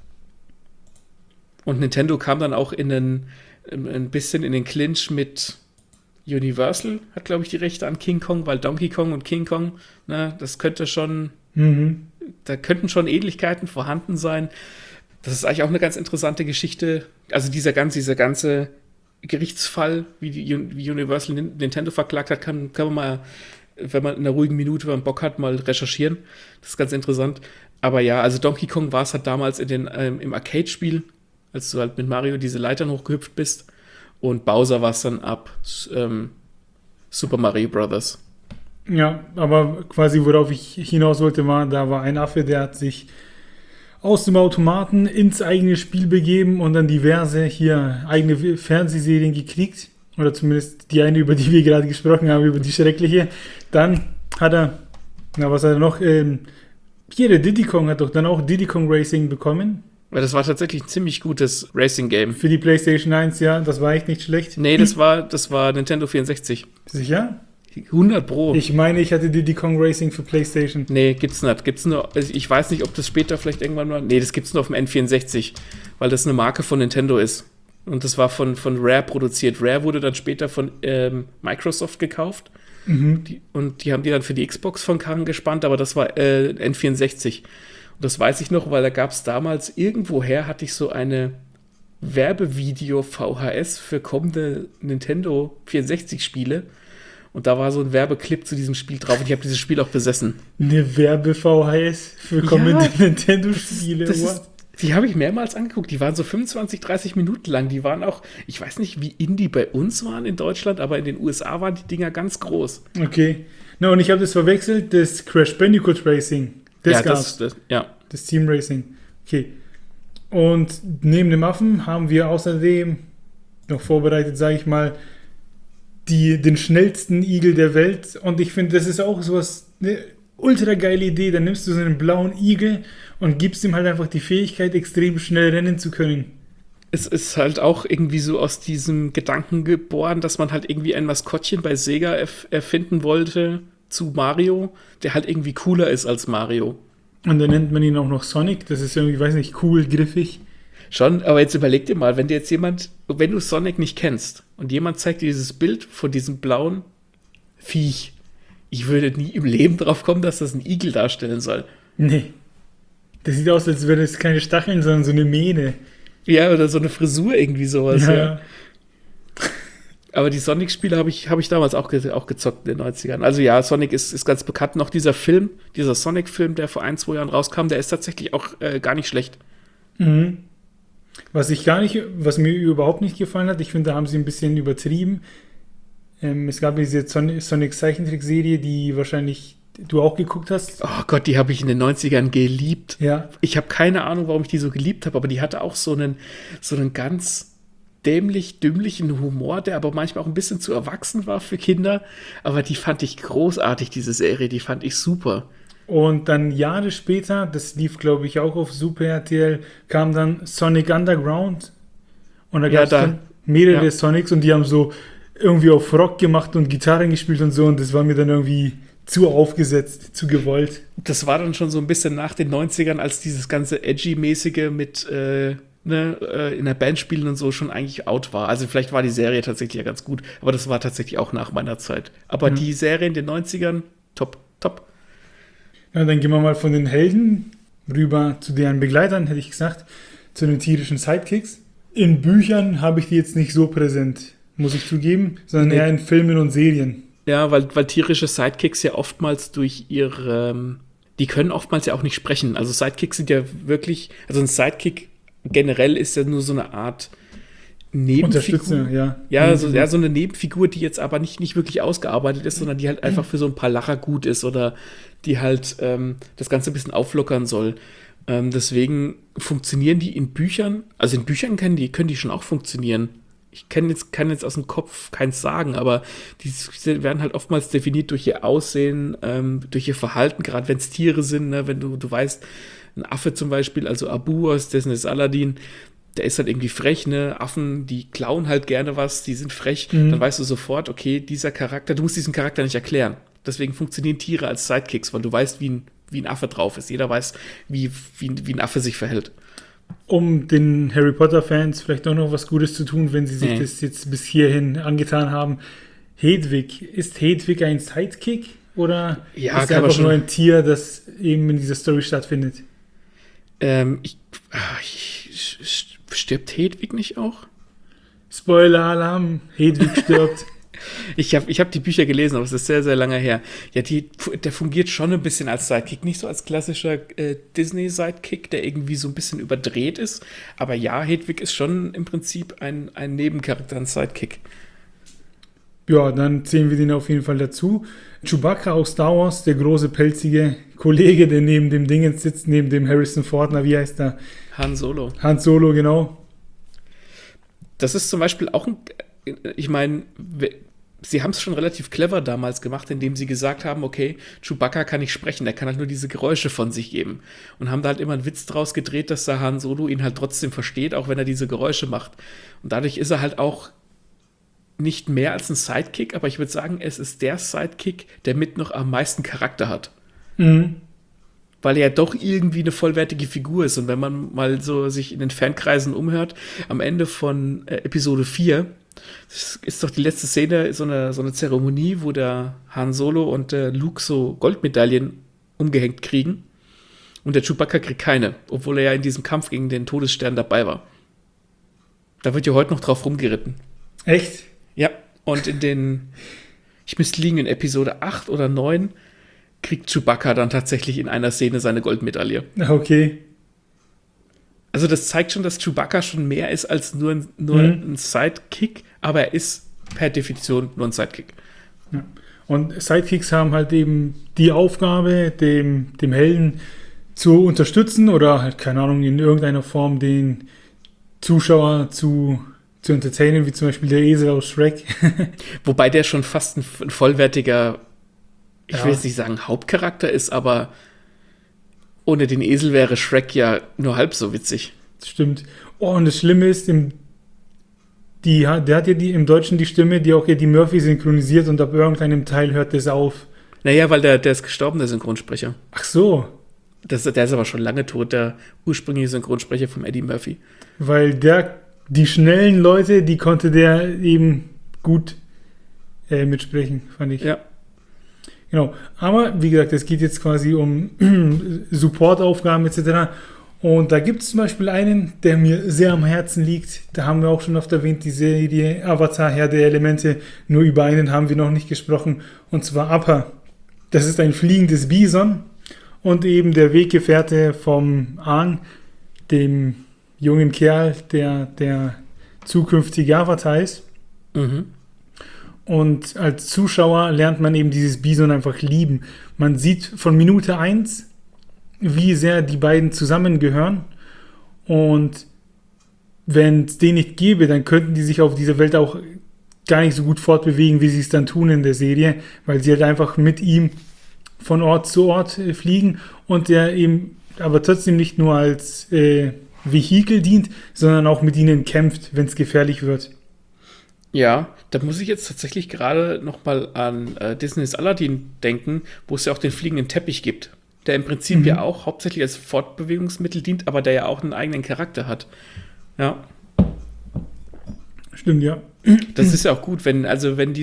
Und Nintendo kam dann auch ein bisschen in den Clinch mit Universal, hat glaube ich die Rechte an King Kong, weil Donkey Kong und King Kong, ne, das könnte schon, da könnten schon Ähnlichkeiten vorhanden sein. Das ist eigentlich auch eine ganz interessante Geschichte. Also dieser ganze Gerichtsfall, wie Universal Nintendo verklagt hat, kann man mal, wenn man in einer ruhigen Minute, wenn man Bock hat, mal recherchieren. Das ist ganz interessant. Aber ja, also Donkey Kong war es halt damals im Arcade-Spiel, als du halt mit Mario diese Leitern hochgehüpft bist. Und Bowser war es dann ab Super Mario Bros. Ja, aber quasi worauf ich hinaus wollte, da war ein Affe, der hat sich aus dem Automaten ins eigene Spiel begeben und dann diverse eigene Fernsehserien gekriegt. Oder zumindest die eine, über die wir gerade gesprochen haben, über die schreckliche. Dann hat er, was hat er noch? Der Diddy Kong hat doch dann auch Diddy Kong Racing bekommen. Weil das war tatsächlich ein ziemlich gutes Racing-Game. Für die PlayStation 1, ja, das war echt nicht schlecht. Nee, das war Nintendo 64. Sicher? 100 Pro. Ich meine, ich hatte Diddy Kong Racing für PlayStation. Nee, gibt's nicht. Gibt's nur, also ich weiß nicht, ob das später vielleicht irgendwann mal. Nee, das gibt's nur auf dem N64, weil das eine Marke von Nintendo ist. Und das war von Rare produziert. Rare wurde dann später von Microsoft gekauft. Die haben die dann für die Xbox von Karren gespannt, aber das war N64. Und das weiß ich noch, weil da gab es damals irgendwoher, hatte ich so eine Werbevideo VHS für kommende Nintendo 64-Spiele. Und da war so ein Werbeclip zu diesem Spiel drauf und ich habe dieses Spiel auch besessen. Eine Werbe-VHS für kommende Nintendo-Spiele. Die habe ich mehrmals angeguckt. Die waren so 25, 30 Minuten lang. Die waren auch, ich weiß nicht, wie indie bei uns waren in Deutschland, aber in den USA waren die Dinger ganz groß. Okay. No, und ich habe das verwechselt, das Crash Bandicoot Racing. Das gab's. Das Team Racing. Okay. Und neben dem Affen haben wir außerdem noch vorbereitet, sage ich mal, den schnellsten Igel der Welt. Und ich finde, das ist auch sowas, eine ultra geile Idee. Dann nimmst du so einen blauen Igel und gibst ihm halt einfach die Fähigkeit, extrem schnell rennen zu können. Es ist halt auch irgendwie so aus diesem Gedanken geboren, dass man halt irgendwie ein Maskottchen bei Sega erfinden wollte zu Mario, der halt irgendwie cooler ist als Mario. Und dann nennt man ihn auch noch Sonic. Das ist irgendwie, weiß nicht, cool, griffig. Schon, aber jetzt überleg dir mal, wenn du Sonic nicht kennst und jemand zeigt dir dieses Bild von diesem blauen Viech, ich würde nie im Leben drauf kommen, dass das ein Igel darstellen soll. Nee. Das sieht aus, als wäre das keine Stacheln, sondern so eine Mähne. Ja, oder so eine Frisur, irgendwie sowas. Ja. Aber die Sonic-Spiele habe ich damals auch gezockt in den 90ern. Also ja, Sonic ist ganz bekannt. Noch dieser Sonic-Film, der vor 1-2 Jahren rauskam, der ist tatsächlich auch gar nicht schlecht. Mhm. Was mir überhaupt nicht gefallen hat, ich finde, da haben sie ein bisschen übertrieben. Es gab diese Sonic-Zeichentrickserie, die wahrscheinlich du auch geguckt hast. Oh Gott, die habe ich in den 90ern geliebt. Ja. Ich habe keine Ahnung, warum ich die so geliebt habe, aber die hatte auch so einen ganz dümmlichen Humor, der aber manchmal auch ein bisschen zu erwachsen war für Kinder. Aber die fand ich großartig, diese Serie. Die fand ich super. Und dann Jahre später, das lief, glaube ich, auch auf Super RTL, kam dann Sonic Underground. Und da gab es dann mehrere Sonics und die haben so irgendwie auf Rock gemacht und Gitarren gespielt und so. Und das war mir dann irgendwie zu aufgesetzt, zu gewollt. Das war dann schon so ein bisschen nach den 90ern, als dieses ganze Edgy-mäßige mit in der Band spielen und so schon eigentlich out war. Also vielleicht war die Serie tatsächlich ja ganz gut, aber das war tatsächlich auch nach meiner Zeit. Aber die Serie in den 90ern, top. Ja, dann gehen wir mal von den Helden rüber zu deren Begleitern, hätte ich gesagt, zu den tierischen Sidekicks. In Büchern habe ich die jetzt nicht so präsent, muss ich zugeben, sondern eher in Filmen und Serien. Ja, weil tierische Sidekicks ja oftmals durch die können oftmals ja auch nicht sprechen. Also Sidekicks sind ja wirklich, also ein Sidekick generell ist ja nur so eine Art Nebenfigur. So eine Nebenfigur, die jetzt aber nicht wirklich ausgearbeitet ist, sondern die halt einfach für so ein paar Lacher gut ist oder die halt das Ganze ein bisschen auflockern soll. Deswegen funktionieren die in Büchern, also in Büchern können die schon auch funktionieren. Ich kann jetzt aus dem Kopf keins sagen, aber die werden halt oftmals definiert durch ihr Aussehen, durch ihr Verhalten, gerade wenn es Tiere sind, ne? Wenn du weißt, ein Affe zum Beispiel, also Abu aus dessen ist Aladdin, der ist halt irgendwie frech, ne? Affen, die klauen halt gerne was, die sind frech, dann weißt du sofort, okay, dieser Charakter, du musst diesen Charakter nicht erklären. Deswegen funktionieren Tiere als Sidekicks, weil du weißt, wie ein Affe drauf ist. Jeder weiß, wie ein Affe sich verhält. Um den Harry Potter-Fans vielleicht auch noch was Gutes zu tun, wenn sie sich das jetzt bis hierhin angetan haben. Ist Hedwig ein Sidekick oder ist er einfach nur ein Tier, das eben in dieser Story stattfindet? Stirbt Hedwig nicht auch? Spoiler-Alarm, Hedwig stirbt. Ich hab die Bücher gelesen, aber es ist sehr, sehr lange her. Ja, der fungiert schon ein bisschen als Sidekick. Nicht so als klassischer Disney-Sidekick, der irgendwie so ein bisschen überdreht ist. Aber ja, Hedwig ist schon im Prinzip ein Nebencharakter, ein Sidekick. Ja, dann zählen wir den auf jeden Fall dazu. Chewbacca aus Star Wars, der große, pelzige Kollege, der neben dem Dingens sitzt, neben dem Harrison Ford, wie heißt der? Han Solo. Han Solo, genau. Das ist zum Beispiel auch ich meine, sie haben es schon relativ clever damals gemacht, indem sie gesagt haben, okay, Chewbacca kann nicht sprechen, der kann halt nur diese Geräusche von sich geben. Und haben da halt immer einen Witz draus gedreht, dass der Han Solo ihn halt trotzdem versteht, auch wenn er diese Geräusche macht. Und dadurch ist er halt auch nicht mehr als ein Sidekick, aber ich würde sagen, es ist der Sidekick, der mit noch am meisten Charakter hat. Mhm. Weil er ja doch irgendwie eine vollwertige Figur ist. Und wenn man mal so sich in den Fankreisen umhört, am Ende von Episode 4, das ist doch die letzte Szene, so eine Zeremonie, wo der Han Solo und der Luke so Goldmedaillen umgehängt kriegen. Und der Chewbacca kriegt keine, obwohl er ja in diesem Kampf gegen den Todesstern dabei war. Da wird ja heute noch drauf rumgeritten. Echt? Ja, und ich müsste liegen, in Episode 8 oder 9 kriegt Chewbacca dann tatsächlich in einer Szene seine Goldmedaille. Okay. Also das zeigt schon, dass Chewbacca schon mehr ist als nur ein Sidekick, aber er ist per Definition nur ein Sidekick. Ja. Und Sidekicks haben halt eben die Aufgabe, dem Helden zu unterstützen oder halt, keine Ahnung, in irgendeiner Form den Zuschauer zu entertainen, wie zum Beispiel der Esel aus Shrek. Wobei der schon fast ein vollwertiger, ich Ja. will jetzt nicht sagen Hauptcharakter ist, aber ohne den Esel wäre Shrek ja nur halb so witzig. Stimmt. Oh, und das Schlimme ist, der hat ja im Deutschen die Stimme, die auch Eddie Murphy synchronisiert und ab irgendeinem Teil hört das auf. Naja, weil der ist gestorben, der Synchronsprecher. Ach so, Der ist aber schon lange tot, der ursprüngliche Synchronsprecher von Eddie Murphy. weil die schnellen Leute, die konnte der eben gut mitsprechen, fand ich. Ja. Genau. Aber wie gesagt, es geht jetzt quasi um Supportaufgaben etc. Und da gibt es zum Beispiel einen, der mir sehr am Herzen liegt. Da haben wir auch schon oft erwähnt, die Serie Avatar, Herr der Elemente. Nur über einen haben wir noch nicht gesprochen. Und zwar Appa. Das ist ein fliegendes Bison und eben der Weggefährte vom Aang, dem jungen Kerl, der zukünftige Avatar ist. Mhm. Und als Zuschauer lernt man eben dieses Bison einfach lieben. Man sieht von Minute 1, wie sehr die beiden zusammengehören. Und wenn es den nicht gäbe, dann könnten die sich auf dieser Welt auch gar nicht so gut fortbewegen, wie sie es dann tun in der Serie, weil sie halt einfach mit ihm von Ort zu Ort fliegen und der eben aber trotzdem nicht nur als Vehikel dient, sondern auch mit ihnen kämpft, wenn es gefährlich wird. Ja, da muss ich jetzt tatsächlich gerade noch mal an Disneys Aladdin denken, wo es ja auch den fliegenden Teppich gibt, der im Prinzip ja auch hauptsächlich als Fortbewegungsmittel dient, aber der ja auch einen eigenen Charakter hat. Ja, Stimmt, ja. das ist ja auch gut, wenn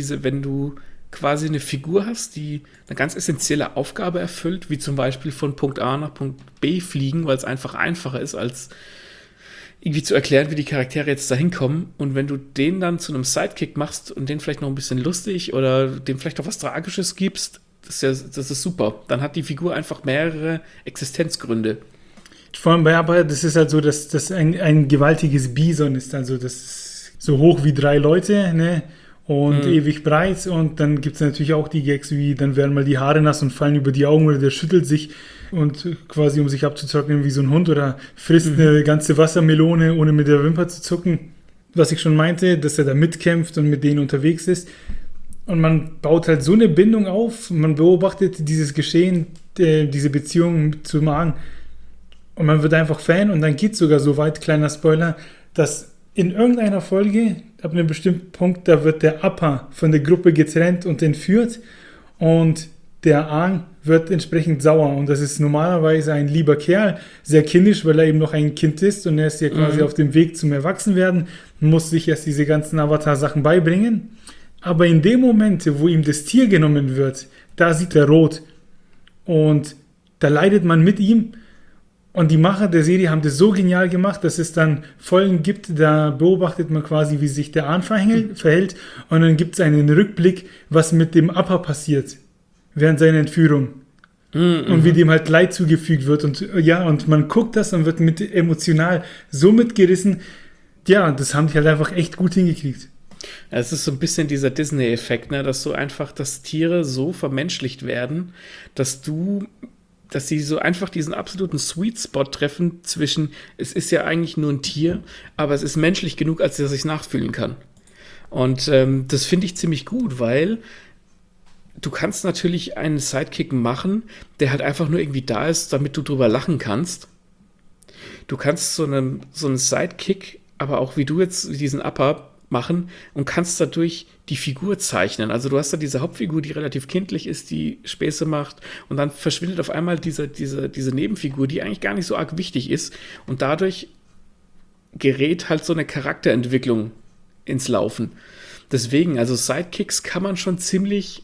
du quasi eine Figur hast, die eine ganz essentielle Aufgabe erfüllt, wie zum Beispiel von Punkt A nach Punkt B fliegen, weil es einfach einfacher ist, als irgendwie zu erklären, wie die Charaktere jetzt da hinkommen. Und wenn du den dann zu einem Sidekick machst und den vielleicht noch ein bisschen lustig oder dem vielleicht auch was Tragisches gibst, das ist super. Dann hat die Figur einfach mehrere Existenzgründe. Vor allem bei Appa, das ist halt so, dass das ein gewaltiges Bison ist. Also das ist so hoch wie 3 Leute, ne? Und ewig breit. Und dann gibt es natürlich auch die Gags wie, dann werden mal die Haare nass und fallen über die Augen oder der schüttelt sich und quasi, um sich abzutrocknen, wie so ein Hund oder frisst eine ganze Wassermelone, ohne mit der Wimper zu zucken. Was ich schon meinte, dass er da mitkämpft und mit denen unterwegs ist. Und man baut halt so eine Bindung auf, man beobachtet dieses Geschehen, diese Beziehung zu Aang. Und man wird einfach Fan und dann geht es sogar so weit, kleiner Spoiler, dass in irgendeiner Folge, ab einem bestimmten Punkt, da wird der Appa von der Gruppe getrennt und entführt und der Aang wird entsprechend sauer und das ist normalerweise ein lieber Kerl, sehr kindisch, weil er eben noch ein Kind ist und er ist ja quasi auf dem Weg zum Erwachsenwerden, muss sich erst diese ganzen Avatar-Sachen beibringen. Aber in dem Moment, wo ihm das Tier genommen wird, da sieht er rot und da leidet man mit ihm. Und die Macher der Serie haben das so genial gemacht, dass es dann Folgen gibt, da beobachtet man quasi, wie sich der Ahn verhält und dann gibt es einen Rückblick, was mit dem Appa passiert während seiner Entführung. Und wie dem halt Leid zugefügt wird und ja, und man guckt das und wird mit emotional so mitgerissen. Ja, das haben die halt einfach echt gut hingekriegt. Es ist so ein bisschen dieser Disney-Effekt, ne, dass dass Tiere so vermenschlicht werden, dass sie so einfach diesen absoluten Sweet Spot treffen zwischen, es ist ja eigentlich nur ein Tier, aber es ist menschlich genug, als dass ich es nachfühlen kann. Und das finde ich ziemlich gut, weil du kannst natürlich einen Sidekick machen, der halt einfach nur irgendwie da ist, damit du drüber lachen kannst. Du kannst so einen Sidekick, aber auch wie du jetzt diesen Appa machen und kannst dadurch die Figur zeichnen. Also du hast da diese Hauptfigur, die relativ kindlich ist, die Späße macht und dann verschwindet auf einmal diese Nebenfigur, die eigentlich gar nicht so arg wichtig ist und dadurch gerät halt so eine Charakterentwicklung ins Laufen. Deswegen, also Sidekicks kann man schon ziemlich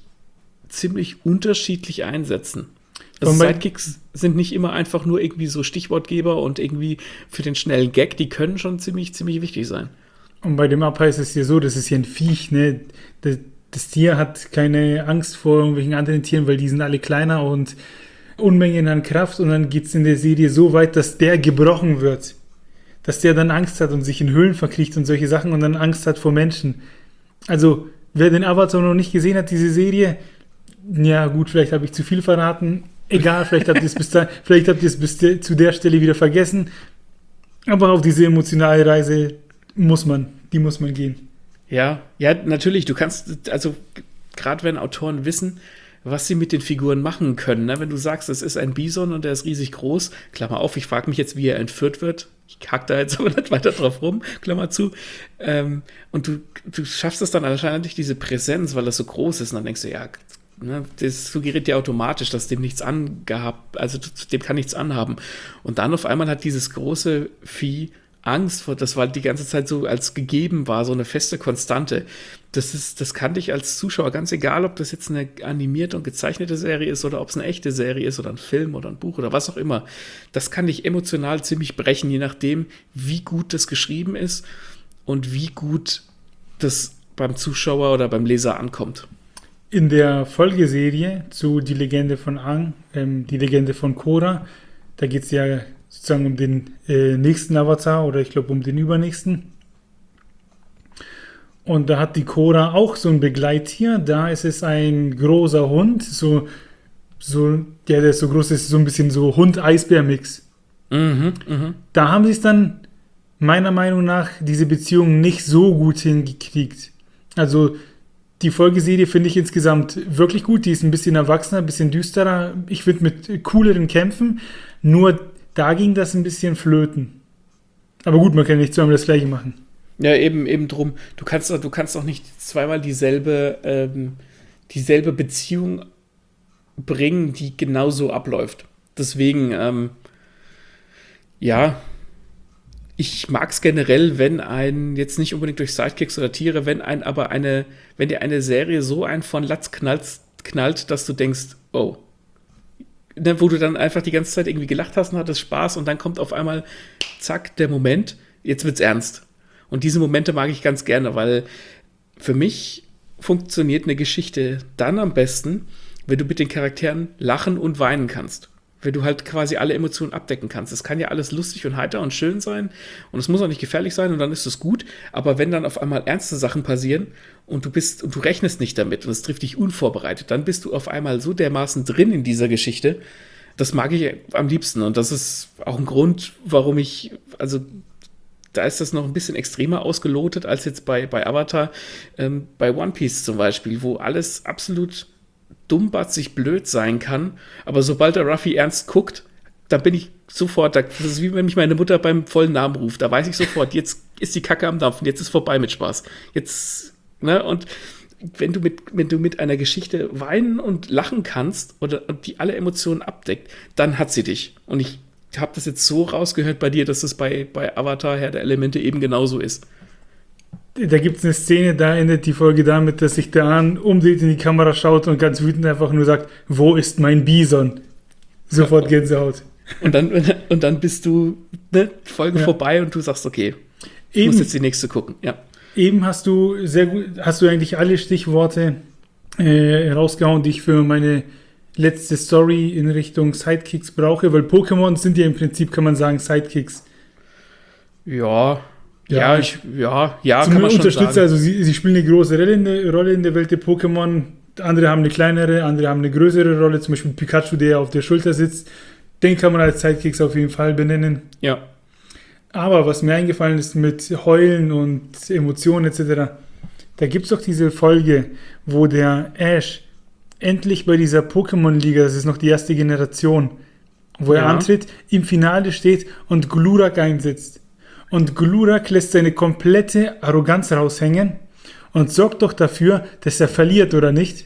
unterschiedlich einsetzen. Also Sidekicks sind nicht immer einfach nur irgendwie so Stichwortgeber und irgendwie für den schnellen Gag, die können schon ziemlich wichtig sein. Und bei dem Appa ist es ja so, das ist ja ein Viech, ne? das Tier hat keine Angst vor irgendwelchen anderen Tieren, weil die sind alle kleiner und Unmengen an Kraft. Und dann geht es in der Serie so weit, dass der gebrochen wird. Dass der dann Angst hat und sich in Höhlen verkriecht und solche Sachen und dann Angst hat vor Menschen. Also, wer den Avatar noch nicht gesehen hat, diese Serie, ja gut, vielleicht habe ich zu viel verraten. Egal, vielleicht habt ihr es zu der Stelle wieder vergessen. Aber auf diese emotionale Reise muss man gehen. Ja, natürlich, du kannst, also gerade wenn Autoren wissen, was sie mit den Figuren machen können, ne? Wenn du sagst, es ist ein Bison und der ist riesig groß, Klammer auf, ich frage mich jetzt, wie er entführt wird, ich hack da jetzt aber nicht weiter drauf rum, Klammer zu, und du schaffst es dann anscheinend durch diese Präsenz, weil das so groß ist, und dann denkst du, ja, ne, das suggeriert ja automatisch, dass dem nichts angehabt, also dem kann nichts anhaben. Und dann auf einmal hat dieses große Vieh Angst vor, das war die ganze Zeit so als gegeben war, so eine feste Konstante. Das kann dich als Zuschauer, ganz egal, ob das jetzt eine animierte und gezeichnete Serie ist oder ob es eine echte Serie ist oder ein Film oder ein Buch oder was auch immer, das kann dich emotional ziemlich brechen, je nachdem, wie gut das geschrieben ist und wie gut das beim Zuschauer oder beim Leser ankommt. In der Folgeserie zu Die Legende von Aang, die Legende von Korra, da geht es ja sozusagen um den nächsten Avatar oder ich glaube um den übernächsten. Und da hat die Korra auch so ein Begleittier. Da ist es ein großer Hund, der ist so groß, ist so ein bisschen so Hund-Eisbär-Mix. Da haben sie es dann meiner Meinung nach diese Beziehung nicht so gut hingekriegt. Also die Folgeserie finde ich insgesamt wirklich gut. Die ist ein bisschen erwachsener, ein bisschen düsterer. Ich finde mit cooleren Kämpfen. Nur da ging das ein bisschen flöten. Aber gut, man kann nicht zweimal das Gleiche machen. Ja, eben drum. Du kannst auch nicht zweimal dieselbe Beziehung bringen, die genauso abläuft. Deswegen, ja, ich mag es generell, wenn jetzt nicht unbedingt durch Sidekicks oder Tiere, wenn dir eine Serie so einen von Latz knallt, dass du denkst, oh, wo du dann einfach die ganze Zeit irgendwie gelacht hast und hattest Spaß und dann kommt auf einmal, zack, der Moment, jetzt wird's ernst. Und diese Momente mag ich ganz gerne, weil für mich funktioniert eine Geschichte dann am besten, wenn du mit den Charakteren lachen und weinen kannst. Wenn du halt quasi alle Emotionen abdecken kannst. Es kann ja alles lustig und heiter und schön sein und es muss auch nicht gefährlich sein und dann ist es gut. Aber wenn dann auf einmal ernste Sachen passieren und du rechnest nicht damit und es trifft dich unvorbereitet, dann bist du auf einmal so dermaßen drin in dieser Geschichte. Das mag ich am liebsten und das ist auch ein Grund, warum da ist das noch ein bisschen extremer ausgelotet als jetzt bei Avatar, bei One Piece zum Beispiel, wo alles absolut dummbatzig blöd sein kann, aber sobald der Ruffy ernst guckt, da bin ich sofort, das ist wie wenn mich meine Mutter beim vollen Namen ruft, da weiß ich sofort, jetzt ist die Kacke am Dampfen, jetzt ist vorbei mit Spaß. Jetzt, ne, und wenn du mit einer Geschichte weinen und lachen kannst und die alle Emotionen abdeckt, dann hat sie dich. Und ich habe das jetzt so rausgehört bei dir, dass es bei Avatar Herr der Elemente eben genauso ist. Da gibt es eine Szene, da endet die Folge damit, dass sich der Ahn umdreht, in die Kamera schaut und ganz wütend einfach nur sagt, wo ist mein Bison? Sofort Gänsehaut. Und dann bist du, ne, Folge vorbei und du sagst, okay, ich muss jetzt die nächste gucken. Ja. Eben hast du eigentlich alle Stichworte rausgehauen, die ich für meine letzte Story in Richtung Sidekicks brauche, weil Pokémon sind ja im Prinzip, kann man sagen, Sidekicks. Ja, kann man schon sagen. Also sie spielen eine große Rolle in der Welt der Pokémon. Andere haben eine kleinere, andere haben eine größere Rolle. Zum Beispiel Pikachu, der auf der Schulter sitzt. Den kann man als Sidekicks auf jeden Fall benennen. Ja. Aber was mir eingefallen ist mit Heulen und Emotionen etc., da gibt es doch diese Folge, wo der Ash endlich bei dieser Pokémon-Liga, das ist noch die erste Generation, wo er antritt, im Finale steht und Glurak einsetzt. Und Glurak lässt seine komplette Arroganz raushängen und sorgt doch dafür, dass er verliert, oder nicht?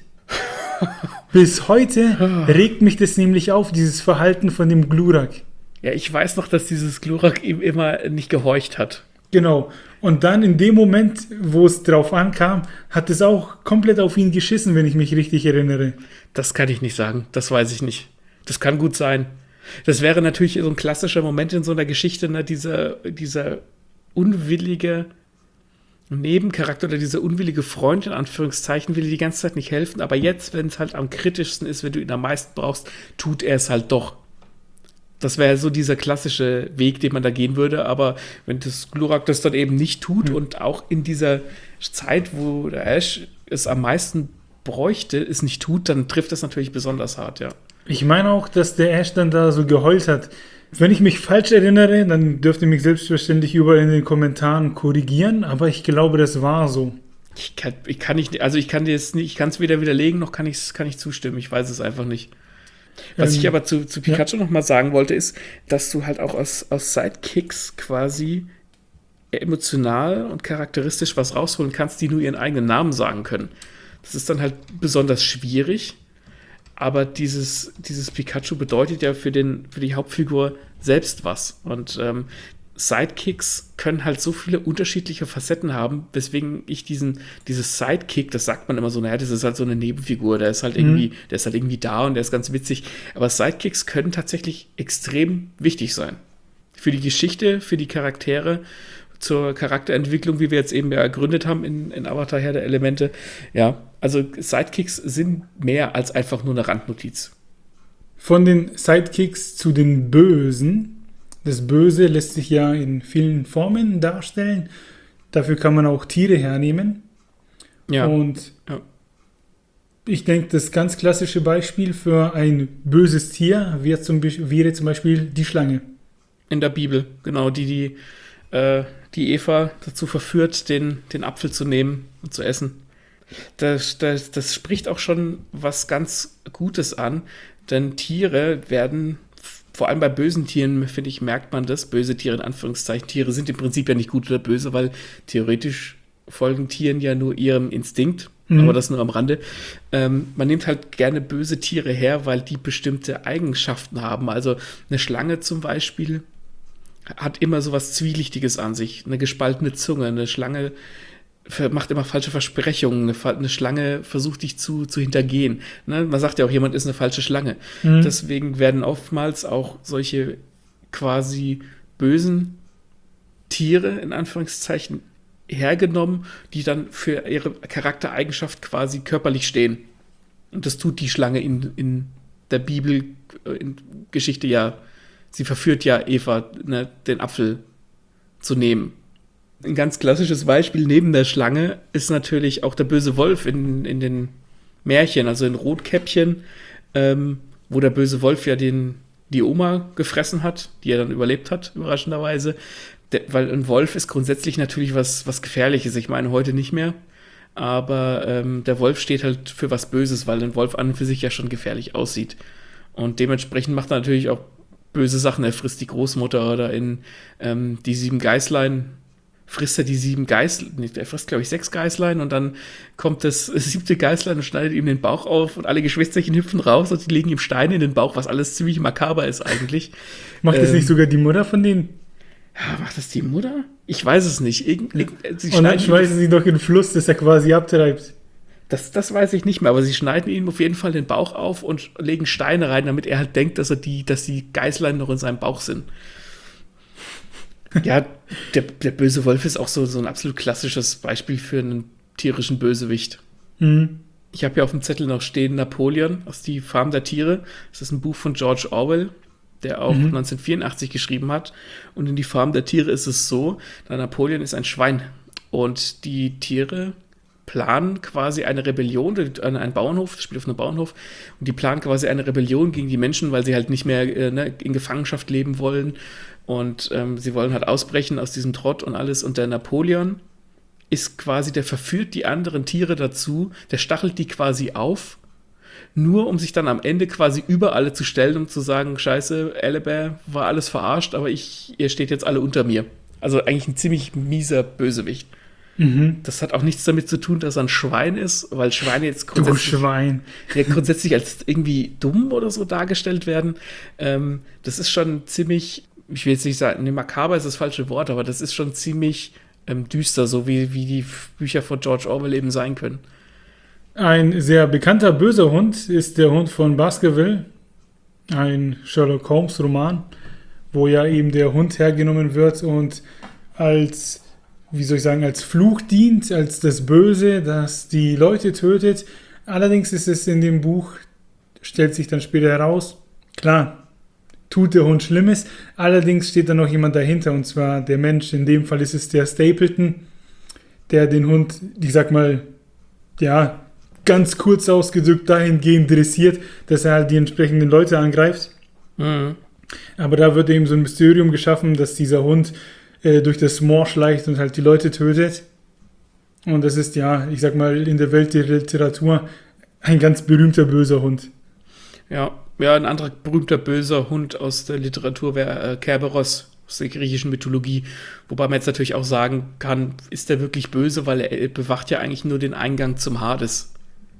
Bis heute regt mich das nämlich auf, dieses Verhalten von dem Glurak. Ja, ich weiß noch, dass dieses Glurak ihm immer nicht gehorcht hat. Genau. Und dann in dem Moment, wo es drauf ankam, hat es auch komplett auf ihn geschissen, wenn ich mich richtig erinnere. Das kann ich nicht sagen. Das weiß ich nicht. Das kann gut sein. Das wäre natürlich so ein klassischer Moment in so einer Geschichte, ne? Dieser unwillige Nebencharakter oder dieser unwillige Freund, in Anführungszeichen, will dir die ganze Zeit nicht helfen, aber jetzt, wenn es halt am kritischsten ist, wenn du ihn am meisten brauchst, tut er es halt doch. Das wäre so dieser klassische Weg, den man da gehen würde, aber wenn das Glurak das dann eben nicht tut und auch in dieser Zeit, wo der Ash es am meisten bräuchte, es nicht tut, dann trifft das natürlich besonders hart, ja. Ich meine auch, dass der Ash dann da so geheult hat. Wenn ich mich falsch erinnere, dann dürft ihr mich selbstverständlich überall in den Kommentaren korrigieren, aber ich glaube, das war so. Ich kann nicht, also ich kann dir jetzt nicht, ich kann es weder widerlegen, noch kann ich zustimmen. Ich weiß es einfach nicht. Was ich aber zu Pikachu noch mal sagen wollte, ist, dass du halt auch aus Sidekicks quasi emotional und charakteristisch was rausholen kannst, die nur ihren eigenen Namen sagen können. Das ist dann halt besonders schwierig, aber dieses Pikachu bedeutet ja für die Hauptfigur selbst was. Und Sidekicks können halt so viele unterschiedliche Facetten haben, weswegen ich dieses Sidekick, das sagt man immer so, naja, das ist halt so eine Nebenfigur, der ist halt irgendwie da und der ist ganz witzig. Aber Sidekicks können tatsächlich extrem wichtig sein. Für die Geschichte, für die Charaktere, zur Charakterentwicklung, wie wir jetzt eben ja ergründet haben in Avatar Herr der Elemente. Ja, also Sidekicks sind mehr als einfach nur eine Randnotiz. Von den Sidekicks zu den Bösen. Das Böse lässt sich ja in vielen Formen darstellen. Dafür kann man auch Tiere hernehmen. Ja. Und ich denke, das ganz klassische Beispiel für ein böses Tier wäre zum Beispiel die Schlange. In der Bibel, genau, die Eva dazu verführt, den Apfel zu nehmen und zu essen. Das spricht auch schon was ganz Gutes an, denn Tiere werden, vor allem bei bösen Tieren, finde ich, merkt man das, böse Tiere in Anführungszeichen, Tiere sind im Prinzip ja nicht gut oder böse, weil theoretisch folgen Tieren ja nur ihrem Instinkt, aber das nur am Rande. Man nimmt halt gerne böse Tiere her, weil die bestimmte Eigenschaften haben. Also eine Schlange zum Beispiel hat immer so was Zwielichtiges an sich. Eine gespaltene Zunge, eine Schlange macht immer falsche Versprechungen, eine Schlange versucht dich zu hintergehen. Ne? Man sagt ja auch, jemand ist eine falsche Schlange. Deswegen werden oftmals auch solche quasi bösen Tiere, in Anführungszeichen, hergenommen, die dann für ihre Charaktereigenschaft quasi körperlich stehen. Und das tut die Schlange in der Bibel, in Geschichte ja. Sie verführt ja Eva, ne, den Apfel zu nehmen. Ein ganz klassisches Beispiel neben der Schlange ist natürlich auch der böse Wolf in den Märchen, also in Rotkäppchen, wo der böse Wolf ja die Oma gefressen hat, die er dann überlebt hat, überraschenderweise. Weil ein Wolf ist grundsätzlich natürlich was Gefährliches. Ich meine, heute nicht mehr. Aber der Wolf steht halt für was Böses, weil ein Wolf an und für sich ja schon gefährlich aussieht. Und dementsprechend macht er natürlich auch böse Sachen. Er frisst die Großmutter oder in die 7 Geißlein frisst er die 7 Geißlein, er frisst, glaube ich, 6 Geißlein und dann kommt das 7. Geißlein und schneidet ihm den Bauch auf und alle Geschwisterchen hüpfen raus und die legen ihm Steine in den Bauch, was alles ziemlich makaber ist eigentlich. Macht das nicht sogar die Mutter von denen? Ja, macht das die Mutter? Ich weiß es nicht. Und dann schmeißen sie doch in den Fluss, dass er quasi abtreibt. Das weiß ich nicht mehr, aber sie schneiden ihm auf jeden Fall den Bauch auf und legen Steine rein, damit er halt denkt, dass die Geißlein noch in seinem Bauch sind. Ja, der böse Wolf ist auch so ein absolut klassisches Beispiel für einen tierischen Bösewicht. Ich habe hier auf dem Zettel noch stehen Napoleon aus Die Farm der Tiere. Das ist ein Buch von George Orwell, der auch 1984 geschrieben hat. Und in Die Farm der Tiere ist es so, da Napoleon ist ein Schwein und die Tiere planen quasi eine Rebellion, ein Bauernhof, das spielt auf einem Bauernhof, und die planen quasi eine Rebellion gegen die Menschen, weil sie halt nicht mehr in Gefangenschaft leben wollen und sie wollen halt ausbrechen aus diesem Trott und alles. Und der Napoleon ist quasi, der verführt die anderen Tiere dazu, der stachelt die quasi auf, nur um sich dann am Ende quasi über alle zu stellen und zu sagen, scheiße, Alabama war alles verarscht, aber ihr steht jetzt alle unter mir. Also eigentlich ein ziemlich mieser Bösewicht. Das hat auch nichts damit zu tun, dass er ein Schwein ist, weil Schweine jetzt grundsätzlich als irgendwie dumm oder so dargestellt werden. Das ist schon ziemlich, ich will jetzt nicht sagen, ne, makaber ist das falsche Wort, aber das ist schon ziemlich düster, so wie die Bücher von George Orwell eben sein können. Ein sehr bekannter böser Hund ist der Hund von Baskerville, ein Sherlock Holmes Roman, wo ja eben der Hund hergenommen wird und als wie soll ich sagen, als Fluch dient, als das Böse, das die Leute tötet. Allerdings ist es in dem Buch, stellt sich dann später heraus, klar, tut der Hund Schlimmes, allerdings steht da noch jemand dahinter, und zwar der Mensch. In dem Fall ist es der Stapleton, der den Hund, ich sag mal, ja, ganz kurz ausgedrückt dahingehend dressiert, dass er halt die entsprechenden Leute angreift. Mhm. Aber da wird eben so ein Mysterium geschaffen, dass dieser Hund durch das Moor schleicht und halt die Leute tötet. Und das ist, ja, ich sag mal, in der Welt der Literatur ein ganz berühmter böser Hund. Ja, ein anderer berühmter böser Hund aus der Literatur wäre Kerberos aus der griechischen Mythologie. Wobei man jetzt natürlich auch sagen kann, ist der wirklich böse, weil er bewacht ja eigentlich nur den Eingang zum Hades.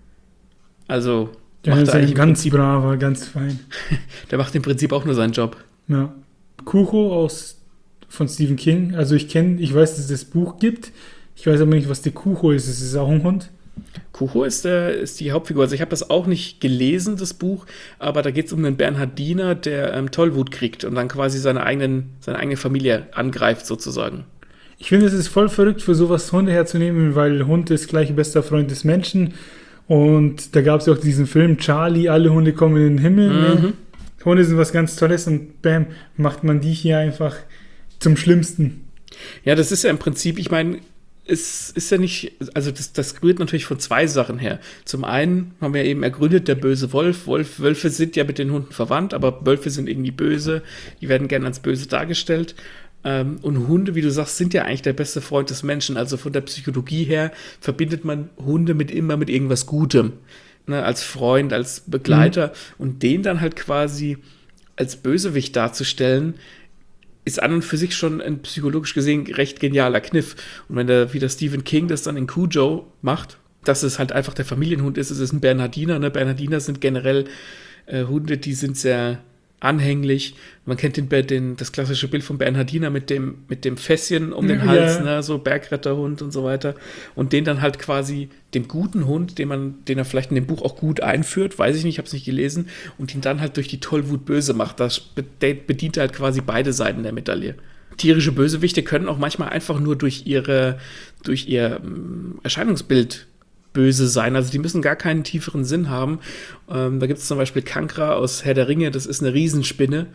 Also Der ist ein ganz braver, ganz fein. Der macht im Prinzip auch nur seinen Job. Ja. Kucho von Stephen King. Also ich weiß, dass es das Buch gibt. Ich weiß aber nicht, was der Kucho ist. Ist es auch ein Hund? Kucho ist die Hauptfigur. Also ich habe das auch nicht gelesen, das Buch, aber da geht es um einen Bernhardiner, der Tollwut kriegt und dann quasi seine eigene Familie angreift sozusagen. Ich finde, es ist voll verrückt, für sowas Hunde herzunehmen, weil Hund ist gleich bester Freund des Menschen. Und da gab es ja auch diesen Film Charlie, alle Hunde kommen in den Himmel. Ne? Hunde sind was ganz Tolles und bam, macht man die hier einfach zum Schlimmsten. Ja, das ist ja im Prinzip, ich meine, es ist ja nicht, also das rührt natürlich von zwei Sachen her. Zum einen haben wir eben ergründet, der böse Wolf. Wölfe sind ja mit den Hunden verwandt, aber Wölfe sind irgendwie böse. Die werden gerne als böse dargestellt. Und Hunde, wie du sagst, sind ja eigentlich der beste Freund des Menschen. Also von der Psychologie her verbindet man Hunde immer mit irgendwas Gutem. Ne, als Freund, als Begleiter. Und den dann halt quasi als Bösewicht darzustellen, ist an und für sich schon ein psychologisch gesehen recht genialer Kniff. Und wenn der Stephen King das dann in Cujo macht, dass es halt einfach der Familienhund ist, es ist ein Bernhardiner. Ne? Bernhardiner sind generell Hunde, die sind sehr anhänglich. Man kennt das klassische Bild von Bernhardiner mit dem Fässchen um den Hals, ne? So Bergretterhund und so weiter. Und den dann halt quasi dem guten Hund, den er vielleicht in dem Buch auch gut einführt, weiß ich nicht, ich habe es nicht gelesen, und ihn dann halt durch die Tollwut böse macht. Das bedient halt quasi beide Seiten der Medaille. Tierische Bösewichte können auch manchmal einfach nur durch ihr Erscheinungsbild böse sein. Also die müssen gar keinen tieferen Sinn haben. Da gibt es zum Beispiel Kankra aus Herr der Ringe. Das ist eine Riesenspinne,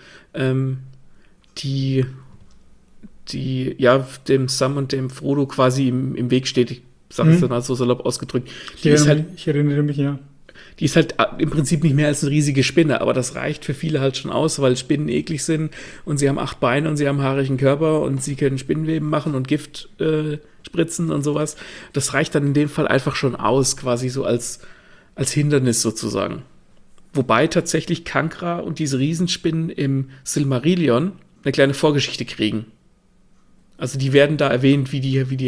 die ja dem Sam und dem Frodo quasi im Weg steht. Ich sage es dann mal so salopp ausgedrückt. Ich erinnere mich, ja. Die ist halt im Prinzip nicht mehr als eine riesige Spinne, aber das reicht für viele halt schon aus, weil Spinnen eklig sind und sie haben 8 Beine und sie haben einen haarigen Körper und sie können Spinnenweben machen und Gift spritzen und sowas. Das reicht dann in dem Fall einfach schon aus, quasi so als Hindernis sozusagen. Wobei tatsächlich Kankra und diese Riesenspinnen im Silmarillion eine kleine Vorgeschichte kriegen. Also die werden da erwähnt, wo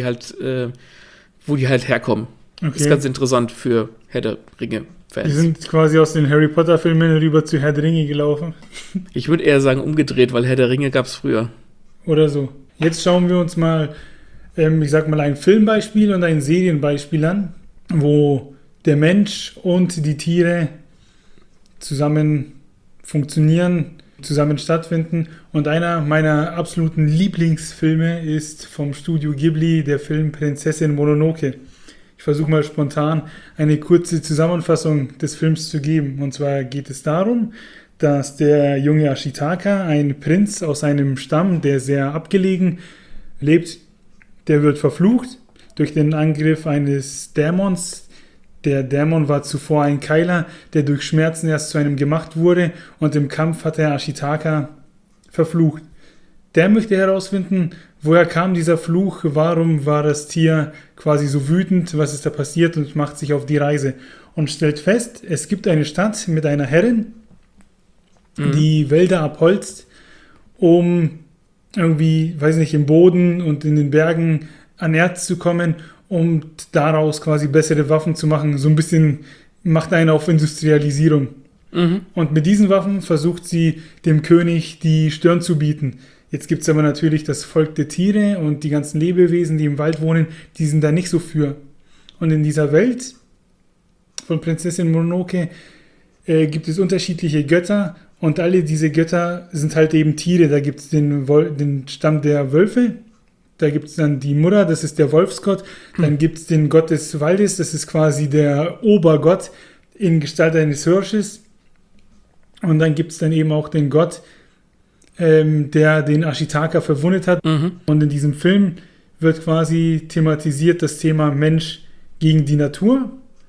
die halt herkommen. Okay. Das ist ganz interessant für Herr der Ringe-Fans. Die sind quasi aus den Harry Potter-Filmen rüber zu Herr der Ringe gelaufen. Ich würde eher sagen umgedreht, weil Herr der Ringe gab es früher. Oder so. Jetzt schauen wir uns mal, ein Filmbeispiel und ein Serienbeispiel an, wo der Mensch und die Tiere zusammen funktionieren, zusammen stattfinden. Und einer meiner absoluten Lieblingsfilme ist vom Studio Ghibli der Film Prinzessin Mononoke. Ich versuche mal spontan eine kurze Zusammenfassung des Films zu geben. Und zwar geht es darum, dass der junge Ashitaka, ein Prinz aus einem Stamm, der sehr abgelegen lebt, der wird verflucht durch den Angriff eines Dämons. Der Dämon war zuvor ein Keiler, der durch Schmerzen erst zu einem gemacht wurde, und im Kampf hat er Ashitaka verflucht. Der möchte herausfinden, woher kam dieser Fluch, warum war das Tier quasi so wütend, was ist da passiert, und macht sich auf die Reise und stellt fest, es gibt eine Stadt mit einer Herrin, die Wälder abholzt, um irgendwie, weiß nicht, im Boden und in den Bergen an Erz zu kommen, um daraus quasi bessere Waffen zu machen. So ein bisschen macht einen auf Industrialisierung. Und mit diesen Waffen versucht sie dem König die Stirn zu bieten. Jetzt gibt es aber natürlich das Volk der Tiere und die ganzen Lebewesen, die im Wald wohnen, die sind da nicht so für. Und in dieser Welt von Prinzessin Mononoke gibt es unterschiedliche Götter, und alle diese Götter sind halt eben Tiere. Da gibt es den Stamm der Wölfe, Da gibt es dann die Mutter, das ist der Wolfsgott. Dann gibt es den Gott des Waldes, das ist quasi der Obergott in Gestalt eines Hirsches. Und dann gibt es dann eben auch den Gott, der den Ashitaka verwundet hat. Und in diesem Film wird quasi thematisiert das Thema Mensch gegen die Natur.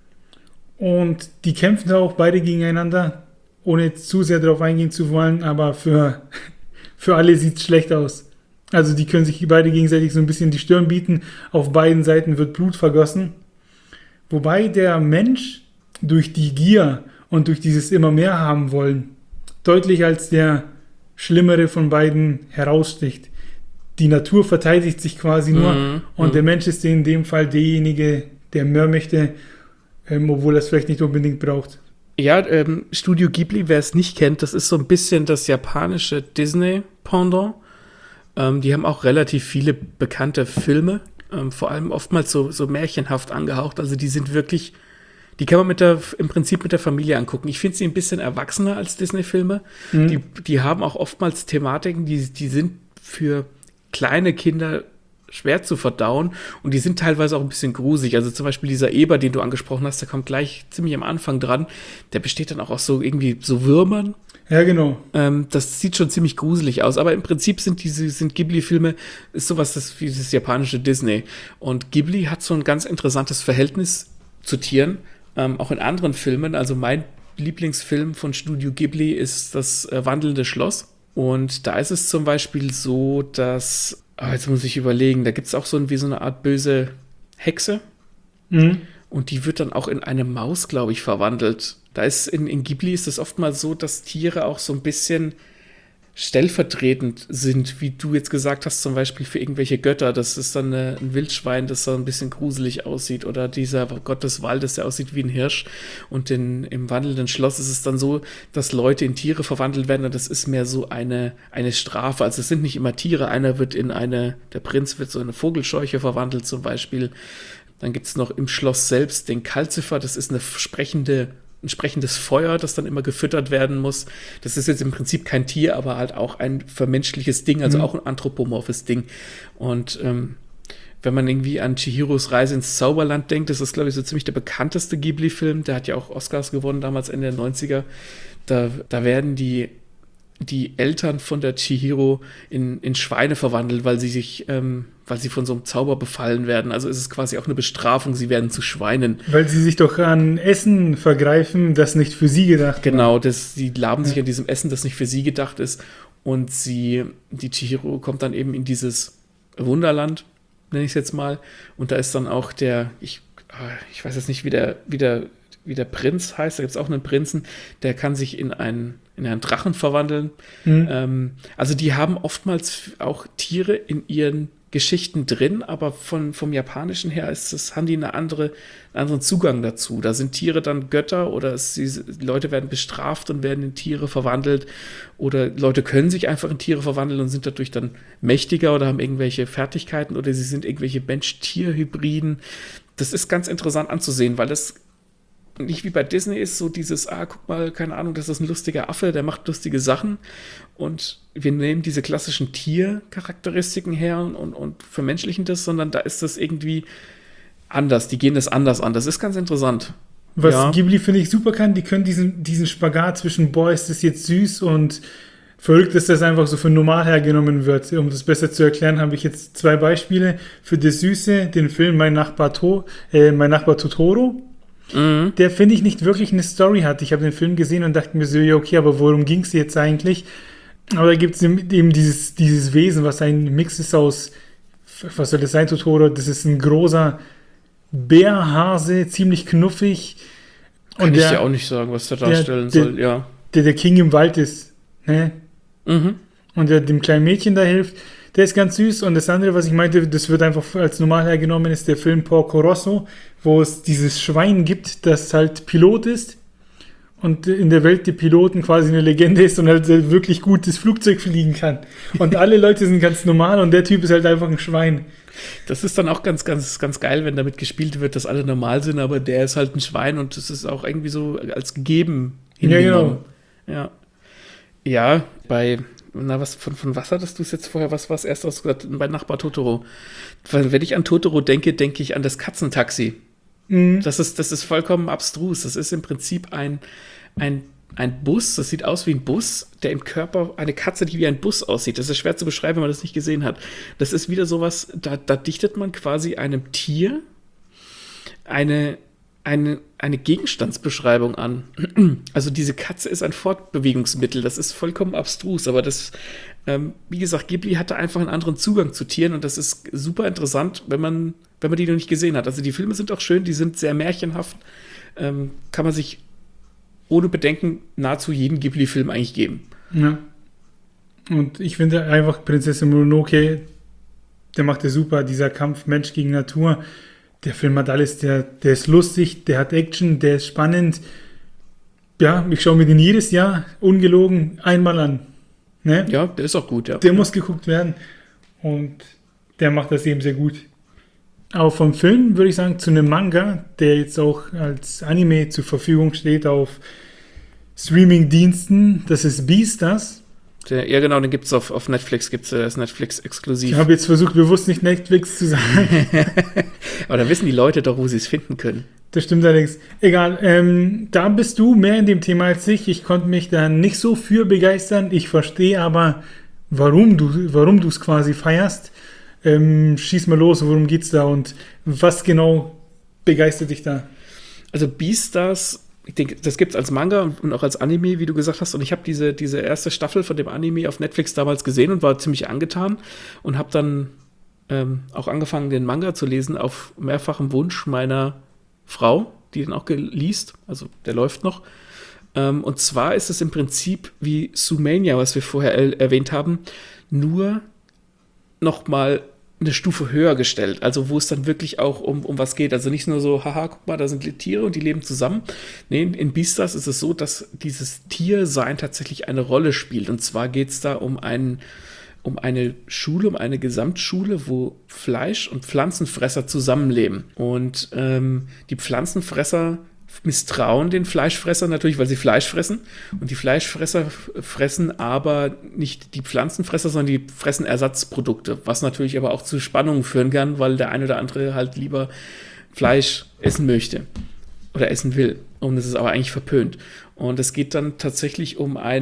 Und die kämpfen da auch beide gegeneinander, ohne jetzt zu sehr darauf eingehen zu wollen, aber für alle sieht es schlecht aus. Also die können sich beide gegenseitig so ein bisschen die Stirn bieten. Auf beiden Seiten wird Blut vergossen. Wobei der Mensch durch die Gier und durch dieses immer mehr haben wollen deutlich als der Schlimmere von beiden heraussticht. Die Natur verteidigt sich quasi nur und der Mensch ist in dem Fall derjenige, der mehr möchte, obwohl er es vielleicht nicht unbedingt braucht. Ja, Studio Ghibli, wer es nicht kennt, das ist so ein bisschen das japanische Disney-Pendant. Die haben auch relativ viele bekannte Filme, vor allem oftmals so märchenhaft angehaucht. Also die sind wirklich, die kann man im Prinzip mit der Familie angucken. Ich finde sie ein bisschen erwachsener als Disney-Filme. Die haben auch oftmals Thematiken, die sind für kleine Kinder schwer zu verdauen und die sind teilweise auch ein bisschen gruselig. Also zum Beispiel dieser Eber, den du angesprochen hast, der kommt gleich ziemlich am Anfang dran. Der besteht dann auch aus so irgendwie so Würmern. Ja, genau. Das sieht schon ziemlich gruselig aus, aber im Prinzip sind Ghibli-Filme ist sowas wie das japanische Disney. Und Ghibli hat so ein ganz interessantes Verhältnis zu Tieren, auch in anderen Filmen. Also mein Lieblingsfilm von Studio Ghibli ist das Wandelnde Schloss. Und da ist es zum Beispiel so, dass, jetzt muss ich überlegen, da gibt es auch so eine Art böse Hexe. Und die wird dann auch in eine Maus, glaube ich, verwandelt. Da ist in Ghibli ist es oftmals so, dass Tiere auch so ein bisschen stellvertretend sind, wie du jetzt gesagt hast, zum Beispiel für irgendwelche Götter. Das ist dann ein Wildschwein, das so ein bisschen gruselig aussieht, oder dieser Gott des Waldes, der aussieht wie ein Hirsch. Und im wandelnden Schloss ist es dann so, dass Leute in Tiere verwandelt werden, und das ist mehr so eine Strafe. Also es sind nicht immer Tiere. Der Prinz wird so in eine Vogelscheuche verwandelt zum Beispiel. Dann gibt es noch im Schloss selbst den Kalzifer, das ist ein sprechendes Feuer, das dann immer gefüttert werden muss. Das ist jetzt im Prinzip kein Tier, aber halt auch ein vermenschliches Ding, also auch ein anthropomorphes Ding. Und wenn man irgendwie an Chihiros Reise ins Zauberland denkt, das ist, glaube ich, so ziemlich der bekannteste Ghibli-Film, der hat ja auch Oscars gewonnen, damals Ende der 90er. Da werden die Eltern von der Chihiro in Schweine verwandelt, weil sie von so einem Zauber befallen werden. Also ist es quasi auch eine Bestrafung, sie werden zu Schweinen. Weil sie sich doch an Essen vergreifen, das nicht für sie gedacht ist. Genau, sie laben sich an diesem Essen, das nicht für sie gedacht ist. Und die Chihiro kommt dann eben in dieses Wunderland, nenne ich es jetzt mal. Und da ist dann auch ich weiß jetzt nicht, wie der Prinz heißt, da gibt es auch einen Prinzen, der kann sich in einen Drachen verwandeln. Also die haben oftmals auch Tiere in ihren Geschichten drin, aber vom Japanischen her haben die einen anderen Zugang dazu. Da sind Tiere dann Götter, oder Leute werden bestraft und werden in Tiere verwandelt, oder Leute können sich einfach in Tiere verwandeln und sind dadurch dann mächtiger oder haben irgendwelche Fertigkeiten, oder sie sind irgendwelche Mensch-Tier-Hybriden. Das ist ganz interessant anzusehen, weil das nicht wie bei Disney ist, so dieses, guck mal, keine Ahnung, das ist ein lustiger Affe, der macht lustige Sachen, und wir nehmen diese klassischen Tiercharakteristiken her und vermenschlichen das, sondern da ist das irgendwie anders, die gehen das anders an. Das ist ganz interessant. Was Ghibli, finde ich, super kann, die können diesen Spagat zwischen, ist das jetzt süß und verrückt, dass das einfach so für normal hergenommen wird. Um das besser zu erklären, habe ich jetzt 2 Beispiele. Für das Süße, den Film Mein Nachbar Totoro. Der, finde ich, nicht wirklich eine Story hat. Ich habe den Film gesehen und dachte mir so, ja, okay, aber worum ging es jetzt eigentlich? Aber da gibt es eben dieses Wesen, was ein Mix ist aus, was soll das sein, Totoro? Das ist ein großer Bärhase, ziemlich knuffig. Kann ich dir auch nicht sagen, was der darstellen soll, ja. Der King im Wald ist, ne? Und der dem kleinen Mädchen da hilft. Der ist ganz süß. Und das andere, was ich meinte, das wird einfach als normal hergenommen, ist der Film Porco Rosso, wo es dieses Schwein gibt, das halt Pilot ist und in der Welt der Piloten quasi eine Legende ist und halt wirklich gut das Flugzeug fliegen kann. Und alle Leute sind ganz normal und der Typ ist halt einfach ein Schwein. Das ist dann auch ganz, ganz, ganz geil, wenn damit gespielt wird, dass alle normal sind, aber der ist halt ein Schwein, und das ist auch irgendwie so als gegeben hingenommen. Ja, genau. Ja, bei von was hattest du es jetzt vorher? Was war das erste, was du gesagt hast? Bei Nachbar Totoro. Weil, wenn ich an Totoro denke, denke ich an das Katzentaxi. Mhm. Das ist vollkommen abstrus. Das ist im Prinzip ein Bus, das sieht aus wie ein Bus, der im Körper eine Katze, die wie ein Bus aussieht. Das ist schwer zu beschreiben, wenn man das nicht gesehen hat. Das ist wieder sowas, da dichtet man quasi einem Tier eine Gegenstandsbeschreibung an. Also diese Katze ist ein Fortbewegungsmittel, das ist vollkommen abstrus, aber das, wie gesagt, Ghibli hatte einfach einen anderen Zugang zu Tieren und das ist super interessant, wenn man die noch nicht gesehen hat. Also die Filme sind auch schön, die sind sehr märchenhaft, kann man sich ohne Bedenken nahezu jeden Ghibli-Film eigentlich geben. Ja. Und ich finde einfach Prinzessin Mononoke, der macht ja super, dieser Kampf Mensch gegen Natur. Der Film hat alles, der ist lustig, der hat Action, der ist spannend. Ja, ich schaue mir den jedes Jahr ungelogen einmal an. Ne? Ja, der ist auch gut, ja. Der muss geguckt werden und der macht das eben sehr gut. Aber vom Film würde ich sagen, zu einem Manga, der jetzt auch als Anime zur Verfügung steht auf Streaming-Diensten, das ist Beastars. Ja, genau, den gibt es auf Netflix, das Netflix exklusiv. Ich habe jetzt versucht, bewusst nicht Netflix zu sagen. Aber da wissen die Leute doch, wo sie es finden können. Das stimmt allerdings. Egal, da bist du mehr in dem Thema als ich. Ich konnte mich da nicht so für begeistern. Ich verstehe aber, warum du es quasi feierst. Schieß mal los, worum geht's da und was genau begeistert dich da? Also Beastars, ich denke, das gibt es als Manga und auch als Anime, wie du gesagt hast. Und ich habe diese erste Staffel von dem Anime auf Netflix damals gesehen und war ziemlich angetan und habe dann auch angefangen, den Manga zu lesen auf mehrfachem Wunsch meiner Frau, die den auch liest. Also der läuft noch. Und zwar ist es im Prinzip wie Zoomania, was wir vorher erwähnt haben, nur noch mal eine Stufe höher gestellt, also wo es dann wirklich auch um was geht, also nicht nur so, haha, guck mal, da sind Tiere und die leben zusammen. Nee, in Beastars ist es so, dass dieses Tiersein tatsächlich eine Rolle spielt und zwar geht es da um eine Schule, um eine Gesamtschule, wo Fleisch- und Pflanzenfresser zusammenleben und die Pflanzenfresser misstrauen den Fleischfressern natürlich, weil sie Fleisch fressen. Und die Fleischfresser fressen aber nicht die Pflanzenfresser, sondern die fressen Ersatzprodukte, was natürlich aber auch zu Spannungen führen kann, weil der eine oder andere halt lieber Fleisch essen möchte oder essen will. Und es ist aber eigentlich verpönt. Und es geht dann tatsächlich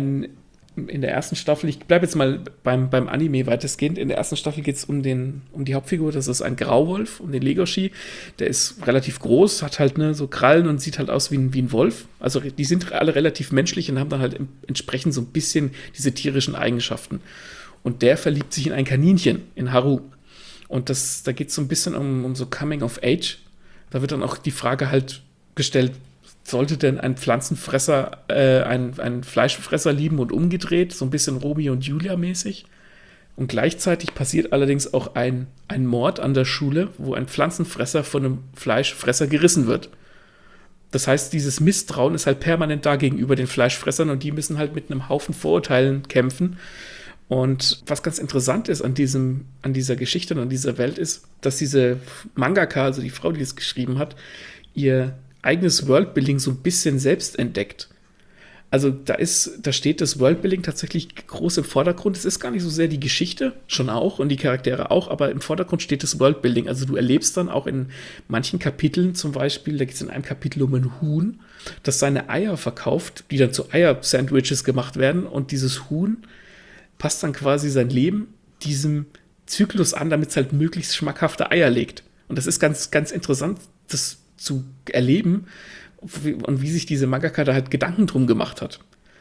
in der ersten Staffel, ich bleibe jetzt mal beim Anime weitestgehend, in der ersten Staffel geht es um die Hauptfigur, das ist ein Grauwolf, um den Legoshi, der ist relativ groß, hat halt so Krallen und sieht halt aus wie ein Wolf, also die sind alle relativ menschlich und haben dann halt entsprechend so ein bisschen diese tierischen Eigenschaften und der verliebt sich in ein Kaninchen, in Haru und da geht es so ein bisschen um so Coming of Age, da wird dann auch die Frage halt gestellt, sollte denn ein Pflanzenfresser einen Fleischfresser lieben und umgedreht, so ein bisschen Romeo und Julia mäßig. Und gleichzeitig passiert allerdings auch ein Mord an der Schule, wo ein Pflanzenfresser von einem Fleischfresser gerissen wird. Das heißt, dieses Misstrauen ist halt permanent da gegenüber den Fleischfressern und die müssen halt mit einem Haufen Vorurteilen kämpfen. Und was ganz interessant ist an dieser Geschichte und an dieser Welt ist, dass diese Mangaka, also die Frau, die es geschrieben hat, ihr eigenes Worldbuilding so ein bisschen selbst entdeckt. Also da steht das Worldbuilding tatsächlich groß im Vordergrund. Es ist gar nicht so sehr die Geschichte, schon auch, und die Charaktere auch, aber im Vordergrund steht das Worldbuilding. Also du erlebst dann auch in manchen Kapiteln zum Beispiel, da geht es in einem Kapitel um ein Huhn, das seine Eier verkauft, die dann zu Eier-Sandwiches gemacht werden und dieses Huhn passt dann quasi sein Leben diesem Zyklus an, damit es halt möglichst schmackhafte Eier legt. Und das ist ganz, ganz interessant, das zu erleben und wie sich diese Mangaka da halt Gedanken drum gemacht hat.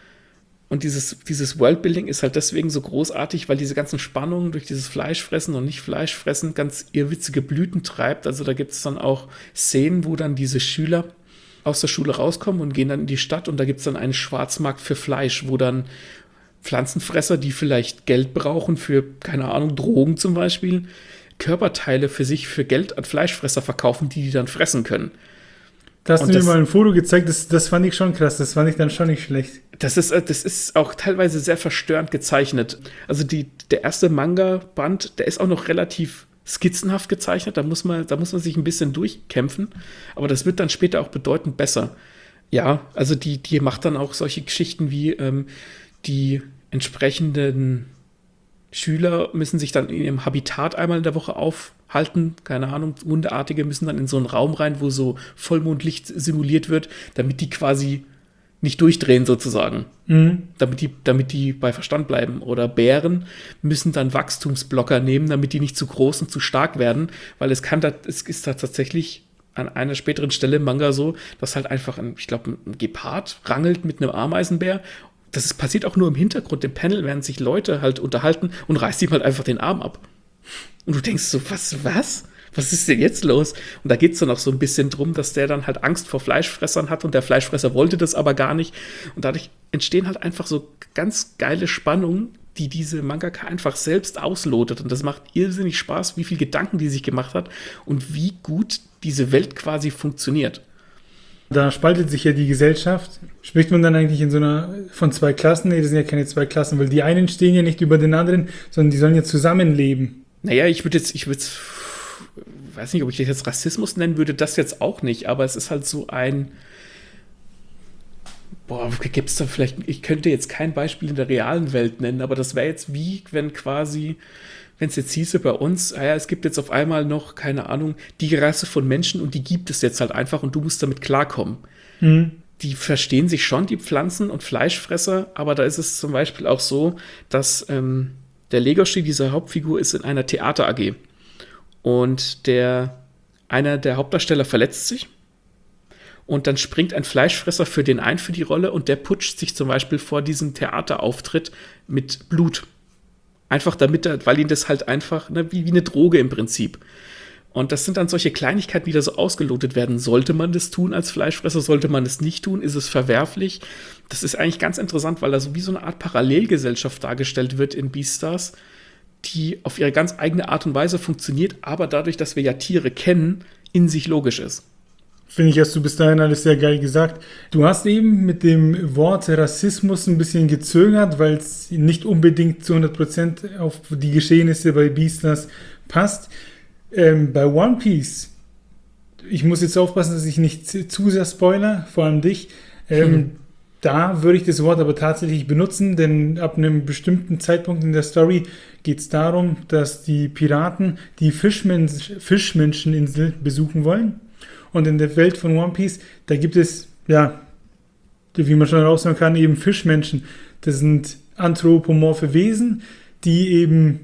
Und dieses Worldbuilding ist halt deswegen so großartig, weil diese ganzen Spannungen durch dieses Fleischfressen und Nicht-Fleischfressen ganz irrwitzige Blüten treibt. Also da gibt es dann auch Szenen, wo dann diese Schüler aus der Schule rauskommen und gehen dann in die Stadt und da gibt es dann einen Schwarzmarkt für Fleisch, wo dann Pflanzenfresser, die vielleicht Geld brauchen für, keine Ahnung, Drogen zum Beispiel, Körperteile für sich für Geld an Fleischfresser verkaufen, die dann fressen können. Da hast du mir mal ein Foto gezeigt, das fand ich schon krass, das fand ich dann schon nicht schlecht. Das ist auch teilweise sehr verstörend gezeichnet. Also der erste Manga-Band, der ist auch noch relativ skizzenhaft gezeichnet, da muss man sich ein bisschen durchkämpfen, aber das wird dann später auch bedeutend besser. Ja, also die macht dann auch solche Geschichten wie die entsprechenden Schüler müssen sich dann in ihrem Habitat einmal in der Woche aufhalten. Keine Ahnung, Hundeartige müssen dann in so einen Raum rein, wo so Vollmondlicht simuliert wird, damit die quasi nicht durchdrehen sozusagen. Damit die bei Verstand bleiben. Oder Bären müssen dann Wachstumsblocker nehmen, damit die nicht zu groß und zu stark werden, weil es ist da tatsächlich an einer späteren Stelle im Manga so, dass halt einfach ein Gepard rangelt mit einem Ameisenbär. Passiert auch nur im Hintergrund, im Panel, während sich Leute halt unterhalten und reißt ihm halt einfach den Arm ab. Und du denkst so, was? Was ist denn jetzt los? Und da geht es dann auch so ein bisschen drum, dass der dann halt Angst vor Fleischfressern hat und der Fleischfresser wollte das aber gar nicht. Und dadurch entstehen halt einfach so ganz geile Spannungen, die diese Mangaka einfach selbst auslotet. Und das macht irrsinnig Spaß, wie viel Gedanken die sich gemacht hat und wie gut diese Welt quasi funktioniert. Da spaltet sich ja die Gesellschaft. Spricht man dann eigentlich von zwei Klassen? Nee, das sind ja keine zwei Klassen, weil die einen stehen ja nicht über den anderen, sondern die sollen ja zusammenleben. Naja, ich weiß nicht, ob ich das jetzt Rassismus nennen würde, das jetzt auch nicht, aber es ist halt so gibt es da vielleicht, ich könnte jetzt kein Beispiel in der realen Welt nennen, aber das wäre jetzt wie, wenn es jetzt hieße bei uns, es gibt jetzt auf einmal noch, keine Ahnung, die Rasse von Menschen und die gibt es jetzt halt einfach und du musst damit klarkommen. Die verstehen sich schon, die Pflanzen- und Fleischfresser, aber da ist es zum Beispiel auch so, dass der Legoshi, diese Hauptfigur, ist in einer Theater-AG. Und einer der Hauptdarsteller verletzt sich und dann springt ein Fleischfresser für die Rolle und der putscht sich zum Beispiel vor diesem Theaterauftritt mit Blut. Einfach weil ihn das halt einfach, wie eine Droge im Prinzip. Und das sind dann solche Kleinigkeiten, die da so ausgelotet werden. Sollte man das tun als Fleischfresser? Sollte man es nicht tun? Ist es verwerflich? Das ist eigentlich ganz interessant, weil da so wie so eine Art Parallelgesellschaft dargestellt wird in Beastars, die auf ihre ganz eigene Art und Weise funktioniert, aber dadurch, dass wir ja Tiere kennen, in sich logisch ist. Finde ich, hast du bis dahin alles sehr geil gesagt. Du hast eben mit dem Wort Rassismus ein bisschen gezögert, weil es nicht unbedingt zu 100% auf die Geschehnisse bei Beastars passt. Bei One Piece, ich muss jetzt aufpassen, dass ich nicht zu sehr spoiler, vor allem dich, da würde ich das Wort aber tatsächlich benutzen, denn ab einem bestimmten Zeitpunkt in der Story geht es darum, dass die Piraten die Fischmenscheninsel besuchen wollen. Und in der Welt von One Piece, da gibt es, wie man schon heraushören kann, eben Fischmenschen. Das sind anthropomorphe Wesen, die eben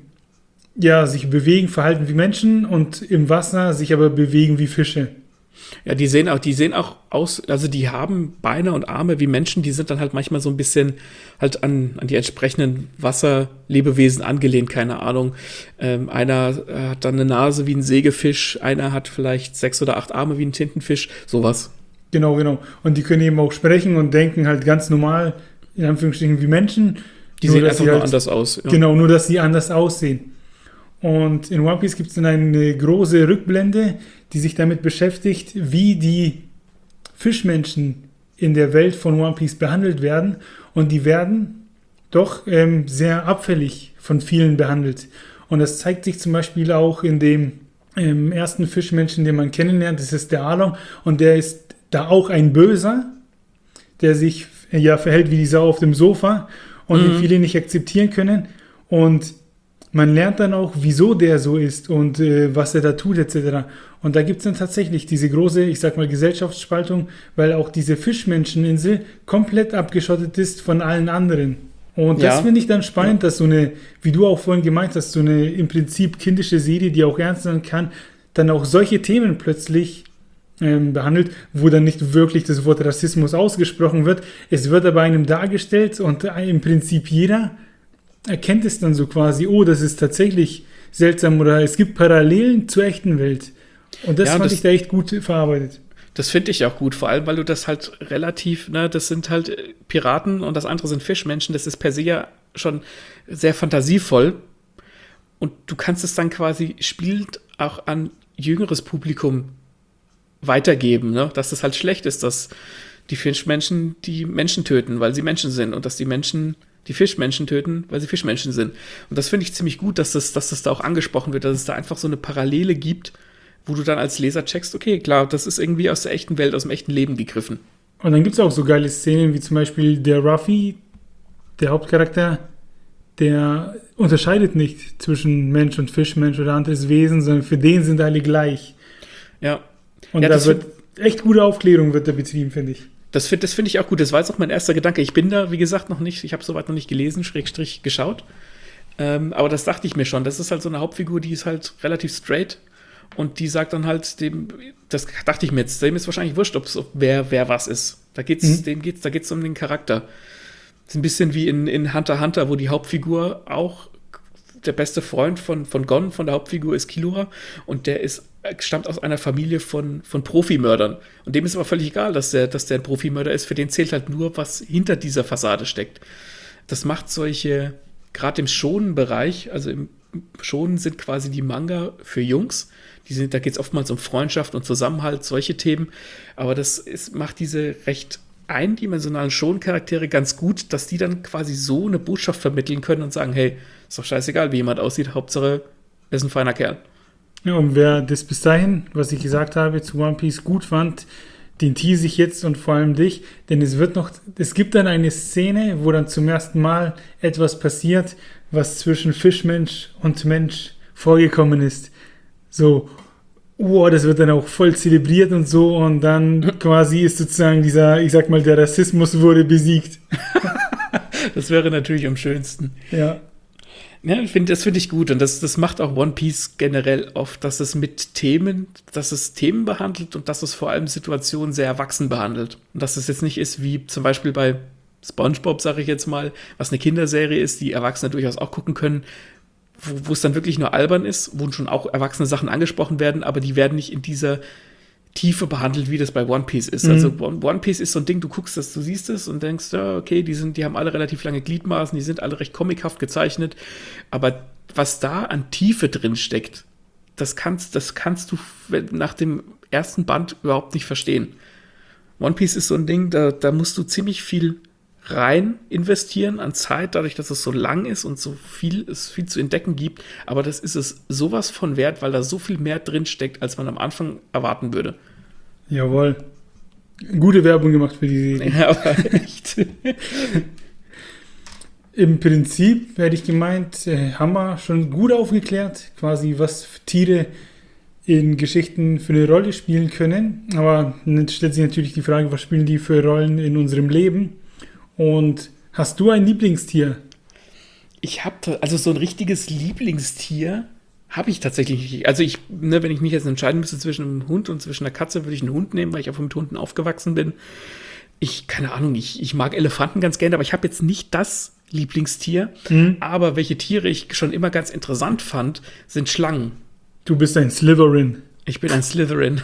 sich bewegen, verhalten wie Menschen und im Wasser sich aber bewegen wie Fische. Ja, die sehen auch aus, also die haben Beine und Arme wie Menschen, die sind dann halt manchmal so ein bisschen halt an die entsprechenden Wasserlebewesen angelehnt, keine Ahnung. Einer hat dann eine Nase wie ein Sägefisch, einer hat vielleicht 6 oder 8 Arme wie ein Tintenfisch, sowas. Genau. Und die können eben auch sprechen und denken halt ganz normal, in Anführungsstrichen, wie Menschen. Die sehen einfach nur anders aus. Ja. Genau, nur dass sie anders aussehen. Und in One Piece gibt es dann eine große Rückblende, die sich damit beschäftigt, wie die Fischmenschen in der Welt von One Piece behandelt werden. Und die werden doch sehr abfällig von vielen behandelt. Und das zeigt sich zum Beispiel auch in dem ersten Fischmenschen, den man kennenlernt. Das ist der Arlong. Und der ist da auch ein Böser, der sich verhält wie die Sau auf dem Sofa und den viele nicht akzeptieren können. Und man lernt dann auch, wieso der so ist und was er da tut etc. Und da gibt es dann tatsächlich diese große, ich sag mal, Gesellschaftsspaltung, weil auch diese Fischmenscheninsel komplett abgeschottet ist von allen anderen. Und das finde ich dann spannend, dass so eine, wie du auch vorhin gemeint hast, so eine im Prinzip kindische Serie, die auch ernst sein kann, dann auch solche Themen plötzlich behandelt, wo dann nicht wirklich das Wort Rassismus ausgesprochen wird. Es wird aber einem dargestellt und im Prinzip jeder erkennt es dann so quasi, das ist tatsächlich seltsam oder es gibt Parallelen zur echten Welt. Und das fand ich da echt gut verarbeitet. Das finde ich auch gut, vor allem, weil du das halt relativ, das sind halt Piraten und das andere sind Fischmenschen, das ist per se ja schon sehr fantasievoll und du kannst es dann quasi spielend auch an jüngeres Publikum weitergeben, dass das halt schlecht ist, dass die Fischmenschen die Menschen töten, weil sie Menschen sind und dass die Menschen die Fischmenschen töten, weil sie Fischmenschen sind. Und das finde ich ziemlich gut, dass das da auch angesprochen wird, dass es da einfach so eine Parallele gibt, wo du dann als Leser checkst, okay, klar, das ist irgendwie aus der echten Welt, aus dem echten Leben gegriffen. Und dann gibt es auch so geile Szenen, wie zum Beispiel der Ruffy, der Hauptcharakter, der unterscheidet nicht zwischen Mensch und Fischmensch oder anderes Wesen, sondern für den sind alle gleich. Ja. Und Ja, da das wird echt gute Aufklärung wird da betrieben, finde ich. Das find ich auch gut. Das war jetzt auch mein erster Gedanke. Ich bin da, wie gesagt, noch nicht, ich habe soweit noch nicht gelesen, Schrägstrich geschaut. Aber das dachte ich mir schon. Das ist halt so eine Hauptfigur, die ist halt relativ straight. Und die sagt dann halt dem, das dachte ich mir jetzt, dem ist wahrscheinlich wurscht, ob wer was ist. Da geht's um den Charakter. Das ist ein bisschen wie in Hunter x Hunter, wo die Hauptfigur auch der beste Freund von Gon, von der Hauptfigur, ist Killua. Und der stammt aus einer Familie von Profimördern. Und dem ist aber völlig egal, dass der ein Profimörder ist. Für den zählt halt nur, was hinter dieser Fassade steckt. Das macht solche, gerade im Shonen-Bereich, also im Shonen sind quasi die Manga für Jungs. Da geht es oftmals um Freundschaft und Zusammenhalt, solche Themen. Aber macht diese recht eindimensionalen Shonen-Charaktere ganz gut, dass die dann quasi so eine Botschaft vermitteln können und sagen, hey, ist doch scheißegal, wie jemand aussieht, Hauptsache, er ist ein feiner Kerl. Ja, und wer das bis dahin, was ich gesagt habe, zu One Piece gut fand, den tease ich jetzt und vor allem dich, denn es gibt dann eine Szene, wo dann zum ersten Mal etwas passiert, was zwischen Fischmensch und Mensch vorgekommen ist. So, das wird dann auch voll zelebriert und so und dann quasi ist sozusagen ich sag mal, der Rassismus wurde besiegt. Das wäre natürlich am schönsten. Ja. Ja, das finde ich gut und das macht auch One Piece generell oft, dass es Themen behandelt und dass es vor allem Situationen sehr erwachsen behandelt. Und dass es jetzt nicht ist wie zum Beispiel bei SpongeBob, sage ich jetzt mal, was eine Kinderserie ist, die Erwachsene durchaus auch gucken können, wo es dann wirklich nur albern ist, wo schon auch erwachsene Sachen angesprochen werden, aber die werden nicht in dieser Tiefe behandelt, wie das bei One Piece ist. Also One Piece ist so ein Ding, du guckst das, du siehst es und denkst, ja, okay, die haben alle relativ lange Gliedmaßen, die sind alle recht comichaft gezeichnet, aber was da an Tiefe drin steckt, das kannst du nach dem ersten Band überhaupt nicht verstehen. One Piece ist so ein Ding, da musst du ziemlich viel rein investieren an Zeit, dadurch, dass es so lang ist und es viel zu entdecken gibt. Aber das ist es sowas von wert, weil da so viel mehr drin steckt, als man am Anfang erwarten würde. Jawohl. Gute Werbung gemacht für die Serie. Ja, aber echt. Im Prinzip, hätte ich gemeint, haben wir schon gut aufgeklärt, quasi was Tiere in Geschichten für eine Rolle spielen können. Aber dann stellt sich natürlich die Frage, was spielen die für Rollen in unserem Leben? Und hast du ein Lieblingstier? Ich habe also so ein richtiges Lieblingstier habe ich tatsächlich nicht. Also wenn ich mich jetzt entscheiden müsste zwischen einem Hund und zwischen einer Katze, würde ich einen Hund nehmen, weil ich auch mit Hunden aufgewachsen bin. Keine Ahnung, ich mag Elefanten ganz gerne, aber ich habe jetzt nicht das Lieblingstier. Aber welche Tiere ich schon immer ganz interessant fand, sind Schlangen. Du bist ein Slytherin. Ich bin ein Slytherin.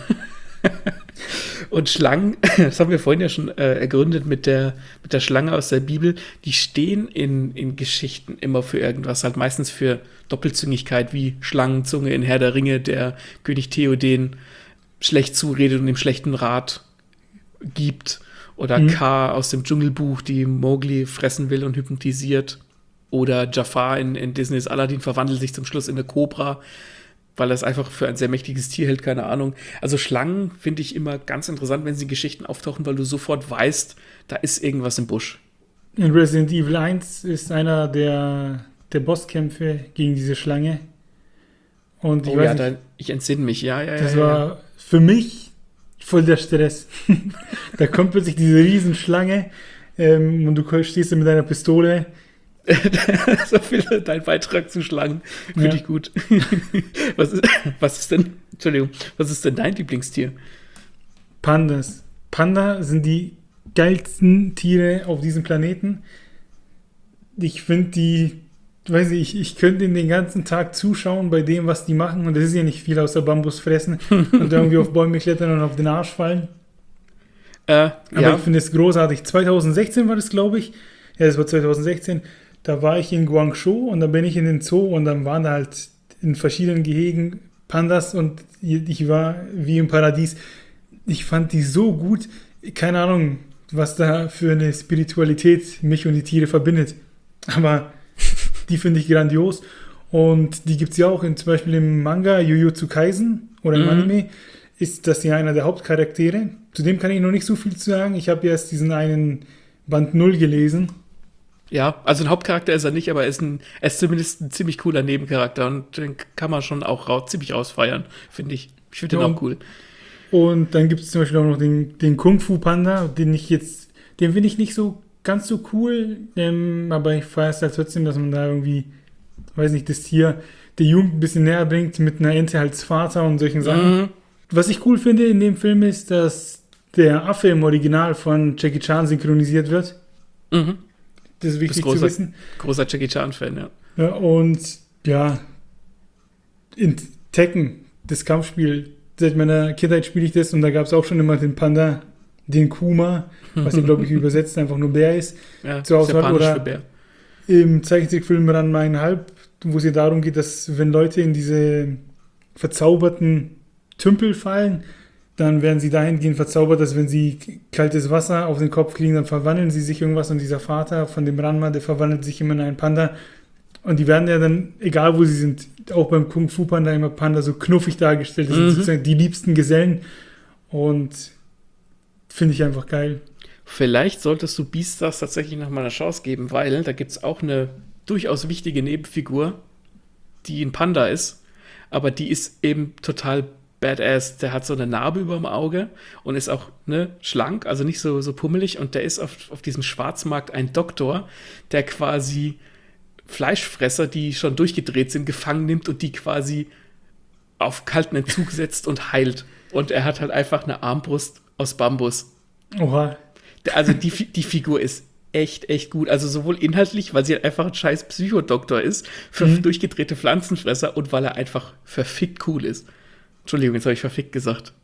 Und Schlangen, das haben wir vorhin ja schon ergründet mit der Schlange aus der Bibel, die stehen in Geschichten immer für irgendwas, halt meistens für Doppelzüngigkeit, wie Schlangenzunge in Herr der Ringe, der König Theoden schlecht zuredet und ihm schlechten Rat gibt. Oder K aus dem Dschungelbuch, die Mowgli fressen will und hypnotisiert. Oder Jafar in Disneys Aladdin verwandelt sich zum Schluss in eine Kobra, weil er es einfach für ein sehr mächtiges Tier hält, keine Ahnung. Also Schlangen finde ich immer ganz interessant, wenn sie in Geschichten auftauchen, weil du sofort weißt, da ist irgendwas im Busch. In Resident Evil 1 ist einer der Bosskämpfe gegen diese Schlange. Und ich entsinne mich, ja. Das war für mich voll der Stress. Da kommt plötzlich diese Riesenschlange und du stehst da mit deiner Pistole. So viel dein Beitrag zu Schlangen. Finde ich gut. Was ist denn dein Lieblingstier? Pandas. Panda sind die geilsten Tiere auf diesem Planeten. Ich finde ich könnte den ganzen Tag zuschauen bei dem, was die machen. Und das ist ja nicht viel außer Bambus fressen und irgendwie auf Bäume klettern und auf den Arsch fallen. Aber ich finde es großartig. 2016 war das, glaube ich. Ja, das war 2016. Da war ich in Guangzhou und dann bin ich in den Zoo und dann waren da halt in verschiedenen Gehegen Pandas und ich war wie im Paradies. Ich fand die so gut. Keine Ahnung, was da für eine Spiritualität mich und die Tiere verbindet. Aber die finde ich grandios. Und die gibt es ja auch zum Beispiel im Manga Jujutsu Kaisen oder im Anime. Ist das ja einer der Hauptcharaktere. Zu dem kann ich noch nicht so viel sagen. Ich habe erst diesen einen Band 0 gelesen. Ja, also ein Hauptcharakter ist er nicht, aber er ist zumindest ein ziemlich cooler Nebencharakter und den kann man schon auch ziemlich rausfeiern, finde ich. Ich finde den auch cool. Und dann gibt es zum Beispiel auch noch den Kung Fu Panda, den finde ich nicht so ganz so cool, aber ich feiere es halt trotzdem, dass man da irgendwie, weiß nicht, das Tier der Jugend ein bisschen näher bringt mit einer Ente als Vater und solchen Sachen. Mhm. Was ich cool finde in dem Film ist, dass der Affe im Original von Jackie Chan synchronisiert wird. Mhm. Das ist wichtig zu wissen. Großer Jackie Chan-Fan, ja. Ja, und ja, in Tekken, das Kampfspiel, seit meiner Kindheit spiele ich das und da gab es auch schon immer den Panda, den Kuma, was ja, glaube ich, übersetzt einfach nur Bär ist. Ja, zur Auswahl. japanisch Oder für Bär. im Zeichentrickfilm Ranma 1,5, wo es ja darum geht, dass wenn Leute in diese verzauberten Tümpel fallen, dann werden sie dahingehend verzaubert, dass wenn sie kaltes Wasser auf den Kopf kriegen, dann verwandeln sie sich irgendwas und dieser Vater von dem Ranma, der verwandelt sich immer in einen Panda und die werden ja dann, egal wo sie sind, auch beim Kung Fu Panda immer Panda so knuffig dargestellt, das sind sozusagen die liebsten Gesellen und finde ich einfach geil. Vielleicht solltest du Beastars tatsächlich noch mal eine Chance geben, weil da gibt es auch eine durchaus wichtige Nebenfigur, die ein Panda ist, aber die ist eben total badass. Der hat so eine Narbe über dem Auge und ist auch schlank, also nicht so pummelig und der ist auf diesem Schwarzmarkt ein Doktor, der quasi Fleischfresser, die schon durchgedreht sind, gefangen nimmt und die quasi auf kalten Entzug setzt und heilt. Und er hat halt einfach eine Armbrust aus Bambus. Oha. Also die Figur ist echt gut. Also sowohl inhaltlich, weil sie halt einfach ein scheiß Psychodoktor ist, für durchgedrehte Pflanzenfresser und weil er einfach verfickt cool ist. Entschuldigung, jetzt habe ich verfickt gesagt.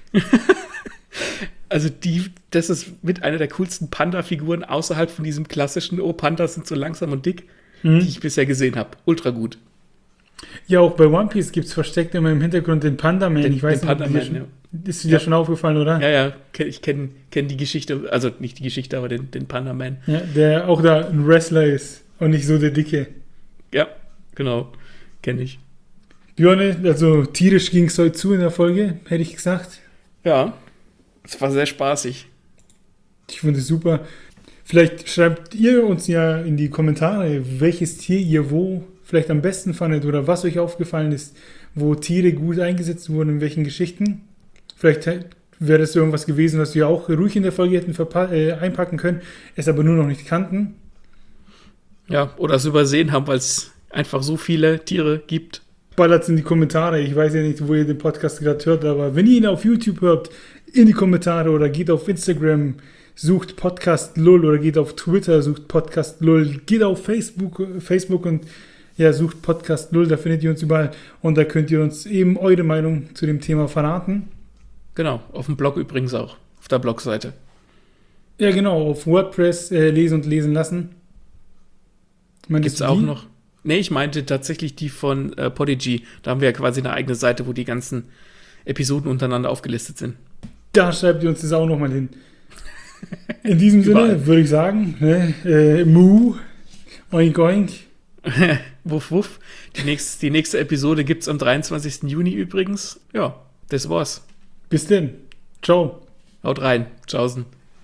Also das ist mit einer der coolsten Panda-Figuren außerhalb von diesem klassischen, oh, Pandas sind so langsam und dick, die ich bisher gesehen habe. Ultra gut. Ja, auch bei One Piece gibt es versteckt immer im Hintergrund den Panda-Man. Ich weiß nicht, ist dir schon aufgefallen, oder? Ja, ich kenn die Geschichte, also nicht die Geschichte, aber den Panda-Man. Ja, der auch da ein Wrestler ist und nicht so der Dicke. Ja, genau, kenne ich. Björn, also tierisch ging es heute zu in der Folge, hätte ich gesagt. Ja, es war sehr spaßig. Ich finde es super. Vielleicht schreibt ihr uns ja in die Kommentare, welches Tier ihr wo vielleicht am besten fandet oder was euch aufgefallen ist, wo Tiere gut eingesetzt wurden, in welchen Geschichten. Vielleicht wäre das irgendwas gewesen, was wir auch ruhig in der Folge hätten einpacken können, es aber nur noch nicht kannten. Ja, oder es übersehen haben, weil es einfach so viele Tiere gibt. Ballert in die Kommentare. Ich weiß ja nicht, wo ihr den Podcast gerade hört, aber wenn ihr ihn auf YouTube hört, in die Kommentare oder geht auf Instagram, sucht Podcast Lull oder geht auf Twitter, sucht Podcast Lull, geht auf Facebook und ja, sucht Podcast Lull, da findet ihr uns überall und da könnt ihr uns eben eure Meinung zu dem Thema verraten. Genau, auf dem Blog übrigens auch, auf der Blogseite. Ja, genau, auf WordPress lesen und lesen lassen. Gibt's auch noch? Nee, ich meinte tatsächlich die von Podigy. Da haben wir ja quasi eine eigene Seite, wo die ganzen Episoden untereinander aufgelistet sind. Da schreibt ihr uns das auch nochmal hin. In diesem Sinne würde ich sagen, Mu, oink oink. Wuff, wuff. Die nächste Episode gibt es am 23. Juni übrigens. Ja, das war's. Bis denn. Ciao. Haut rein. Tschaußen.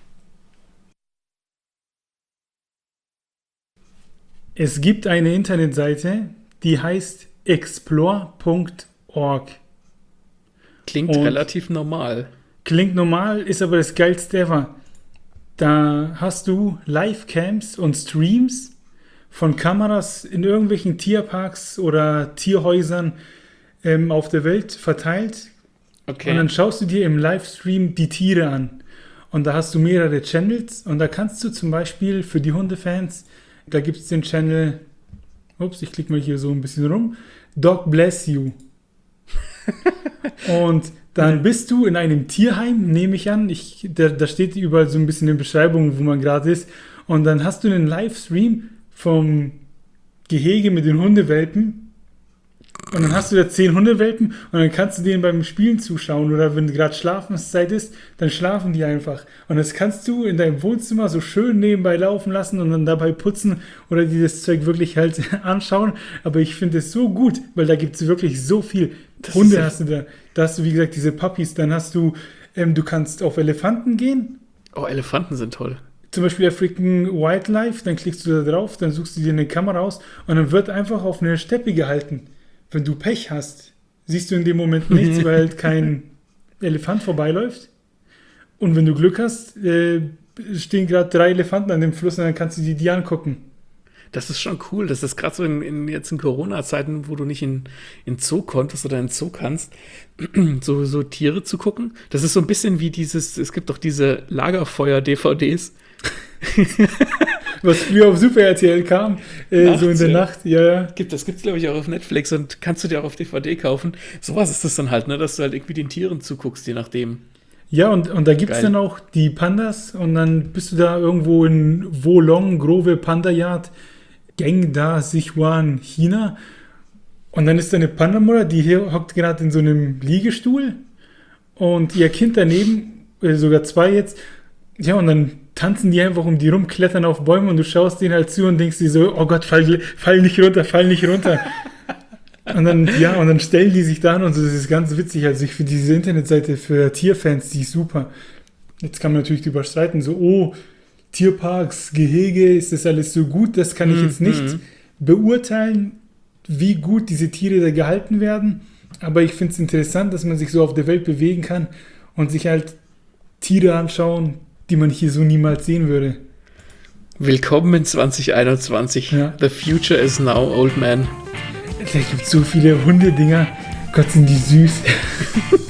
Es gibt eine Internetseite, die heißt explore.org. Klingt relativ normal. Klingt normal, ist aber das geilste ever. Da hast du Livecams und Streams von Kameras in irgendwelchen Tierparks oder Tierhäusern auf der Welt verteilt. Okay. Und dann schaust du dir im Livestream die Tiere an. Und da hast du mehrere Channels. Und da kannst du zum Beispiel für die Hundefans, da gibt es den Channel, ich klicke mal hier so ein bisschen rum, Dog Bless You. Und dann bist du in einem Tierheim, nehme ich an. Da steht überall so ein bisschen in Beschreibung, wo man gerade ist. Und dann hast du einen Livestream vom Gehege mit den Hundewelpen. Und dann hast du da 10 Hundewelpen und dann kannst du denen beim Spielen zuschauen. Oder wenn gerade Schlafenszeit ist, dann schlafen die einfach. Und das kannst du in deinem Wohnzimmer so schön nebenbei laufen lassen und dann dabei putzen oder dir das Zeug wirklich halt anschauen. Aber ich finde es so gut, weil da gibt es wirklich so viel. Hunde hast du da. Da hast du, wie gesagt, diese Puppies. Dann hast du, du kannst auf Elefanten gehen. Oh, Elefanten sind toll. zum Beispiel African Wildlife, dann klickst du da drauf, dann suchst du dir eine Kamera aus und dann wird einfach auf eine Steppe gehalten. Wenn du Pech hast, siehst du in dem Moment nichts, weil halt kein Elefant vorbeiläuft. Und wenn du Glück hast, stehen gerade 3 Elefanten an dem Fluss und dann kannst du die angucken. Das ist schon cool. Das ist gerade so jetzt in Corona-Zeiten, wo du nicht in Zoo konntest oder in Zoo kannst, so Tiere zu gucken. Das ist so ein bisschen wie es gibt doch diese Lagerfeuer-DVDs. Was früher auf Super RTL kam, nachts, so in der Nacht. Ja. Das gibt's, glaube ich, auch auf Netflix und kannst du dir auch auf DVD kaufen. Sowas ist das dann halt, ne, dass du halt irgendwie den Tieren zuguckst, je nachdem. Ja, und da gibt es dann auch die Pandas und dann bist du da irgendwo in Wolong, Grove Panda Yard, Gengda, Sichuan, China. Und dann ist da eine Pandamutter, die hier hockt gerade in so einem Liegestuhl und ihr Kind daneben, sogar 2 jetzt. Ja, und dann tanzen die einfach um die rum, klettern auf Bäume und du schaust denen halt zu und denkst dir so, oh Gott, fall nicht runter. Und dann stellen die sich da an und so, das ist ganz witzig. Also ich finde diese Internetseite für Tierfans, die ist super. Jetzt kann man natürlich drüber streiten, so, oh, Tierparks, Gehege, ist das alles so gut? Das kann ich jetzt nicht beurteilen, wie gut diese Tiere da gehalten werden. Aber ich finde es interessant, dass man sich so auf der Welt bewegen kann und sich halt Tiere anschauen, die man hier so niemals sehen würde. Willkommen in 2021. Ja. The future is now, old man. Da gibt es so viele Hundedinger. Gott, sind die süß.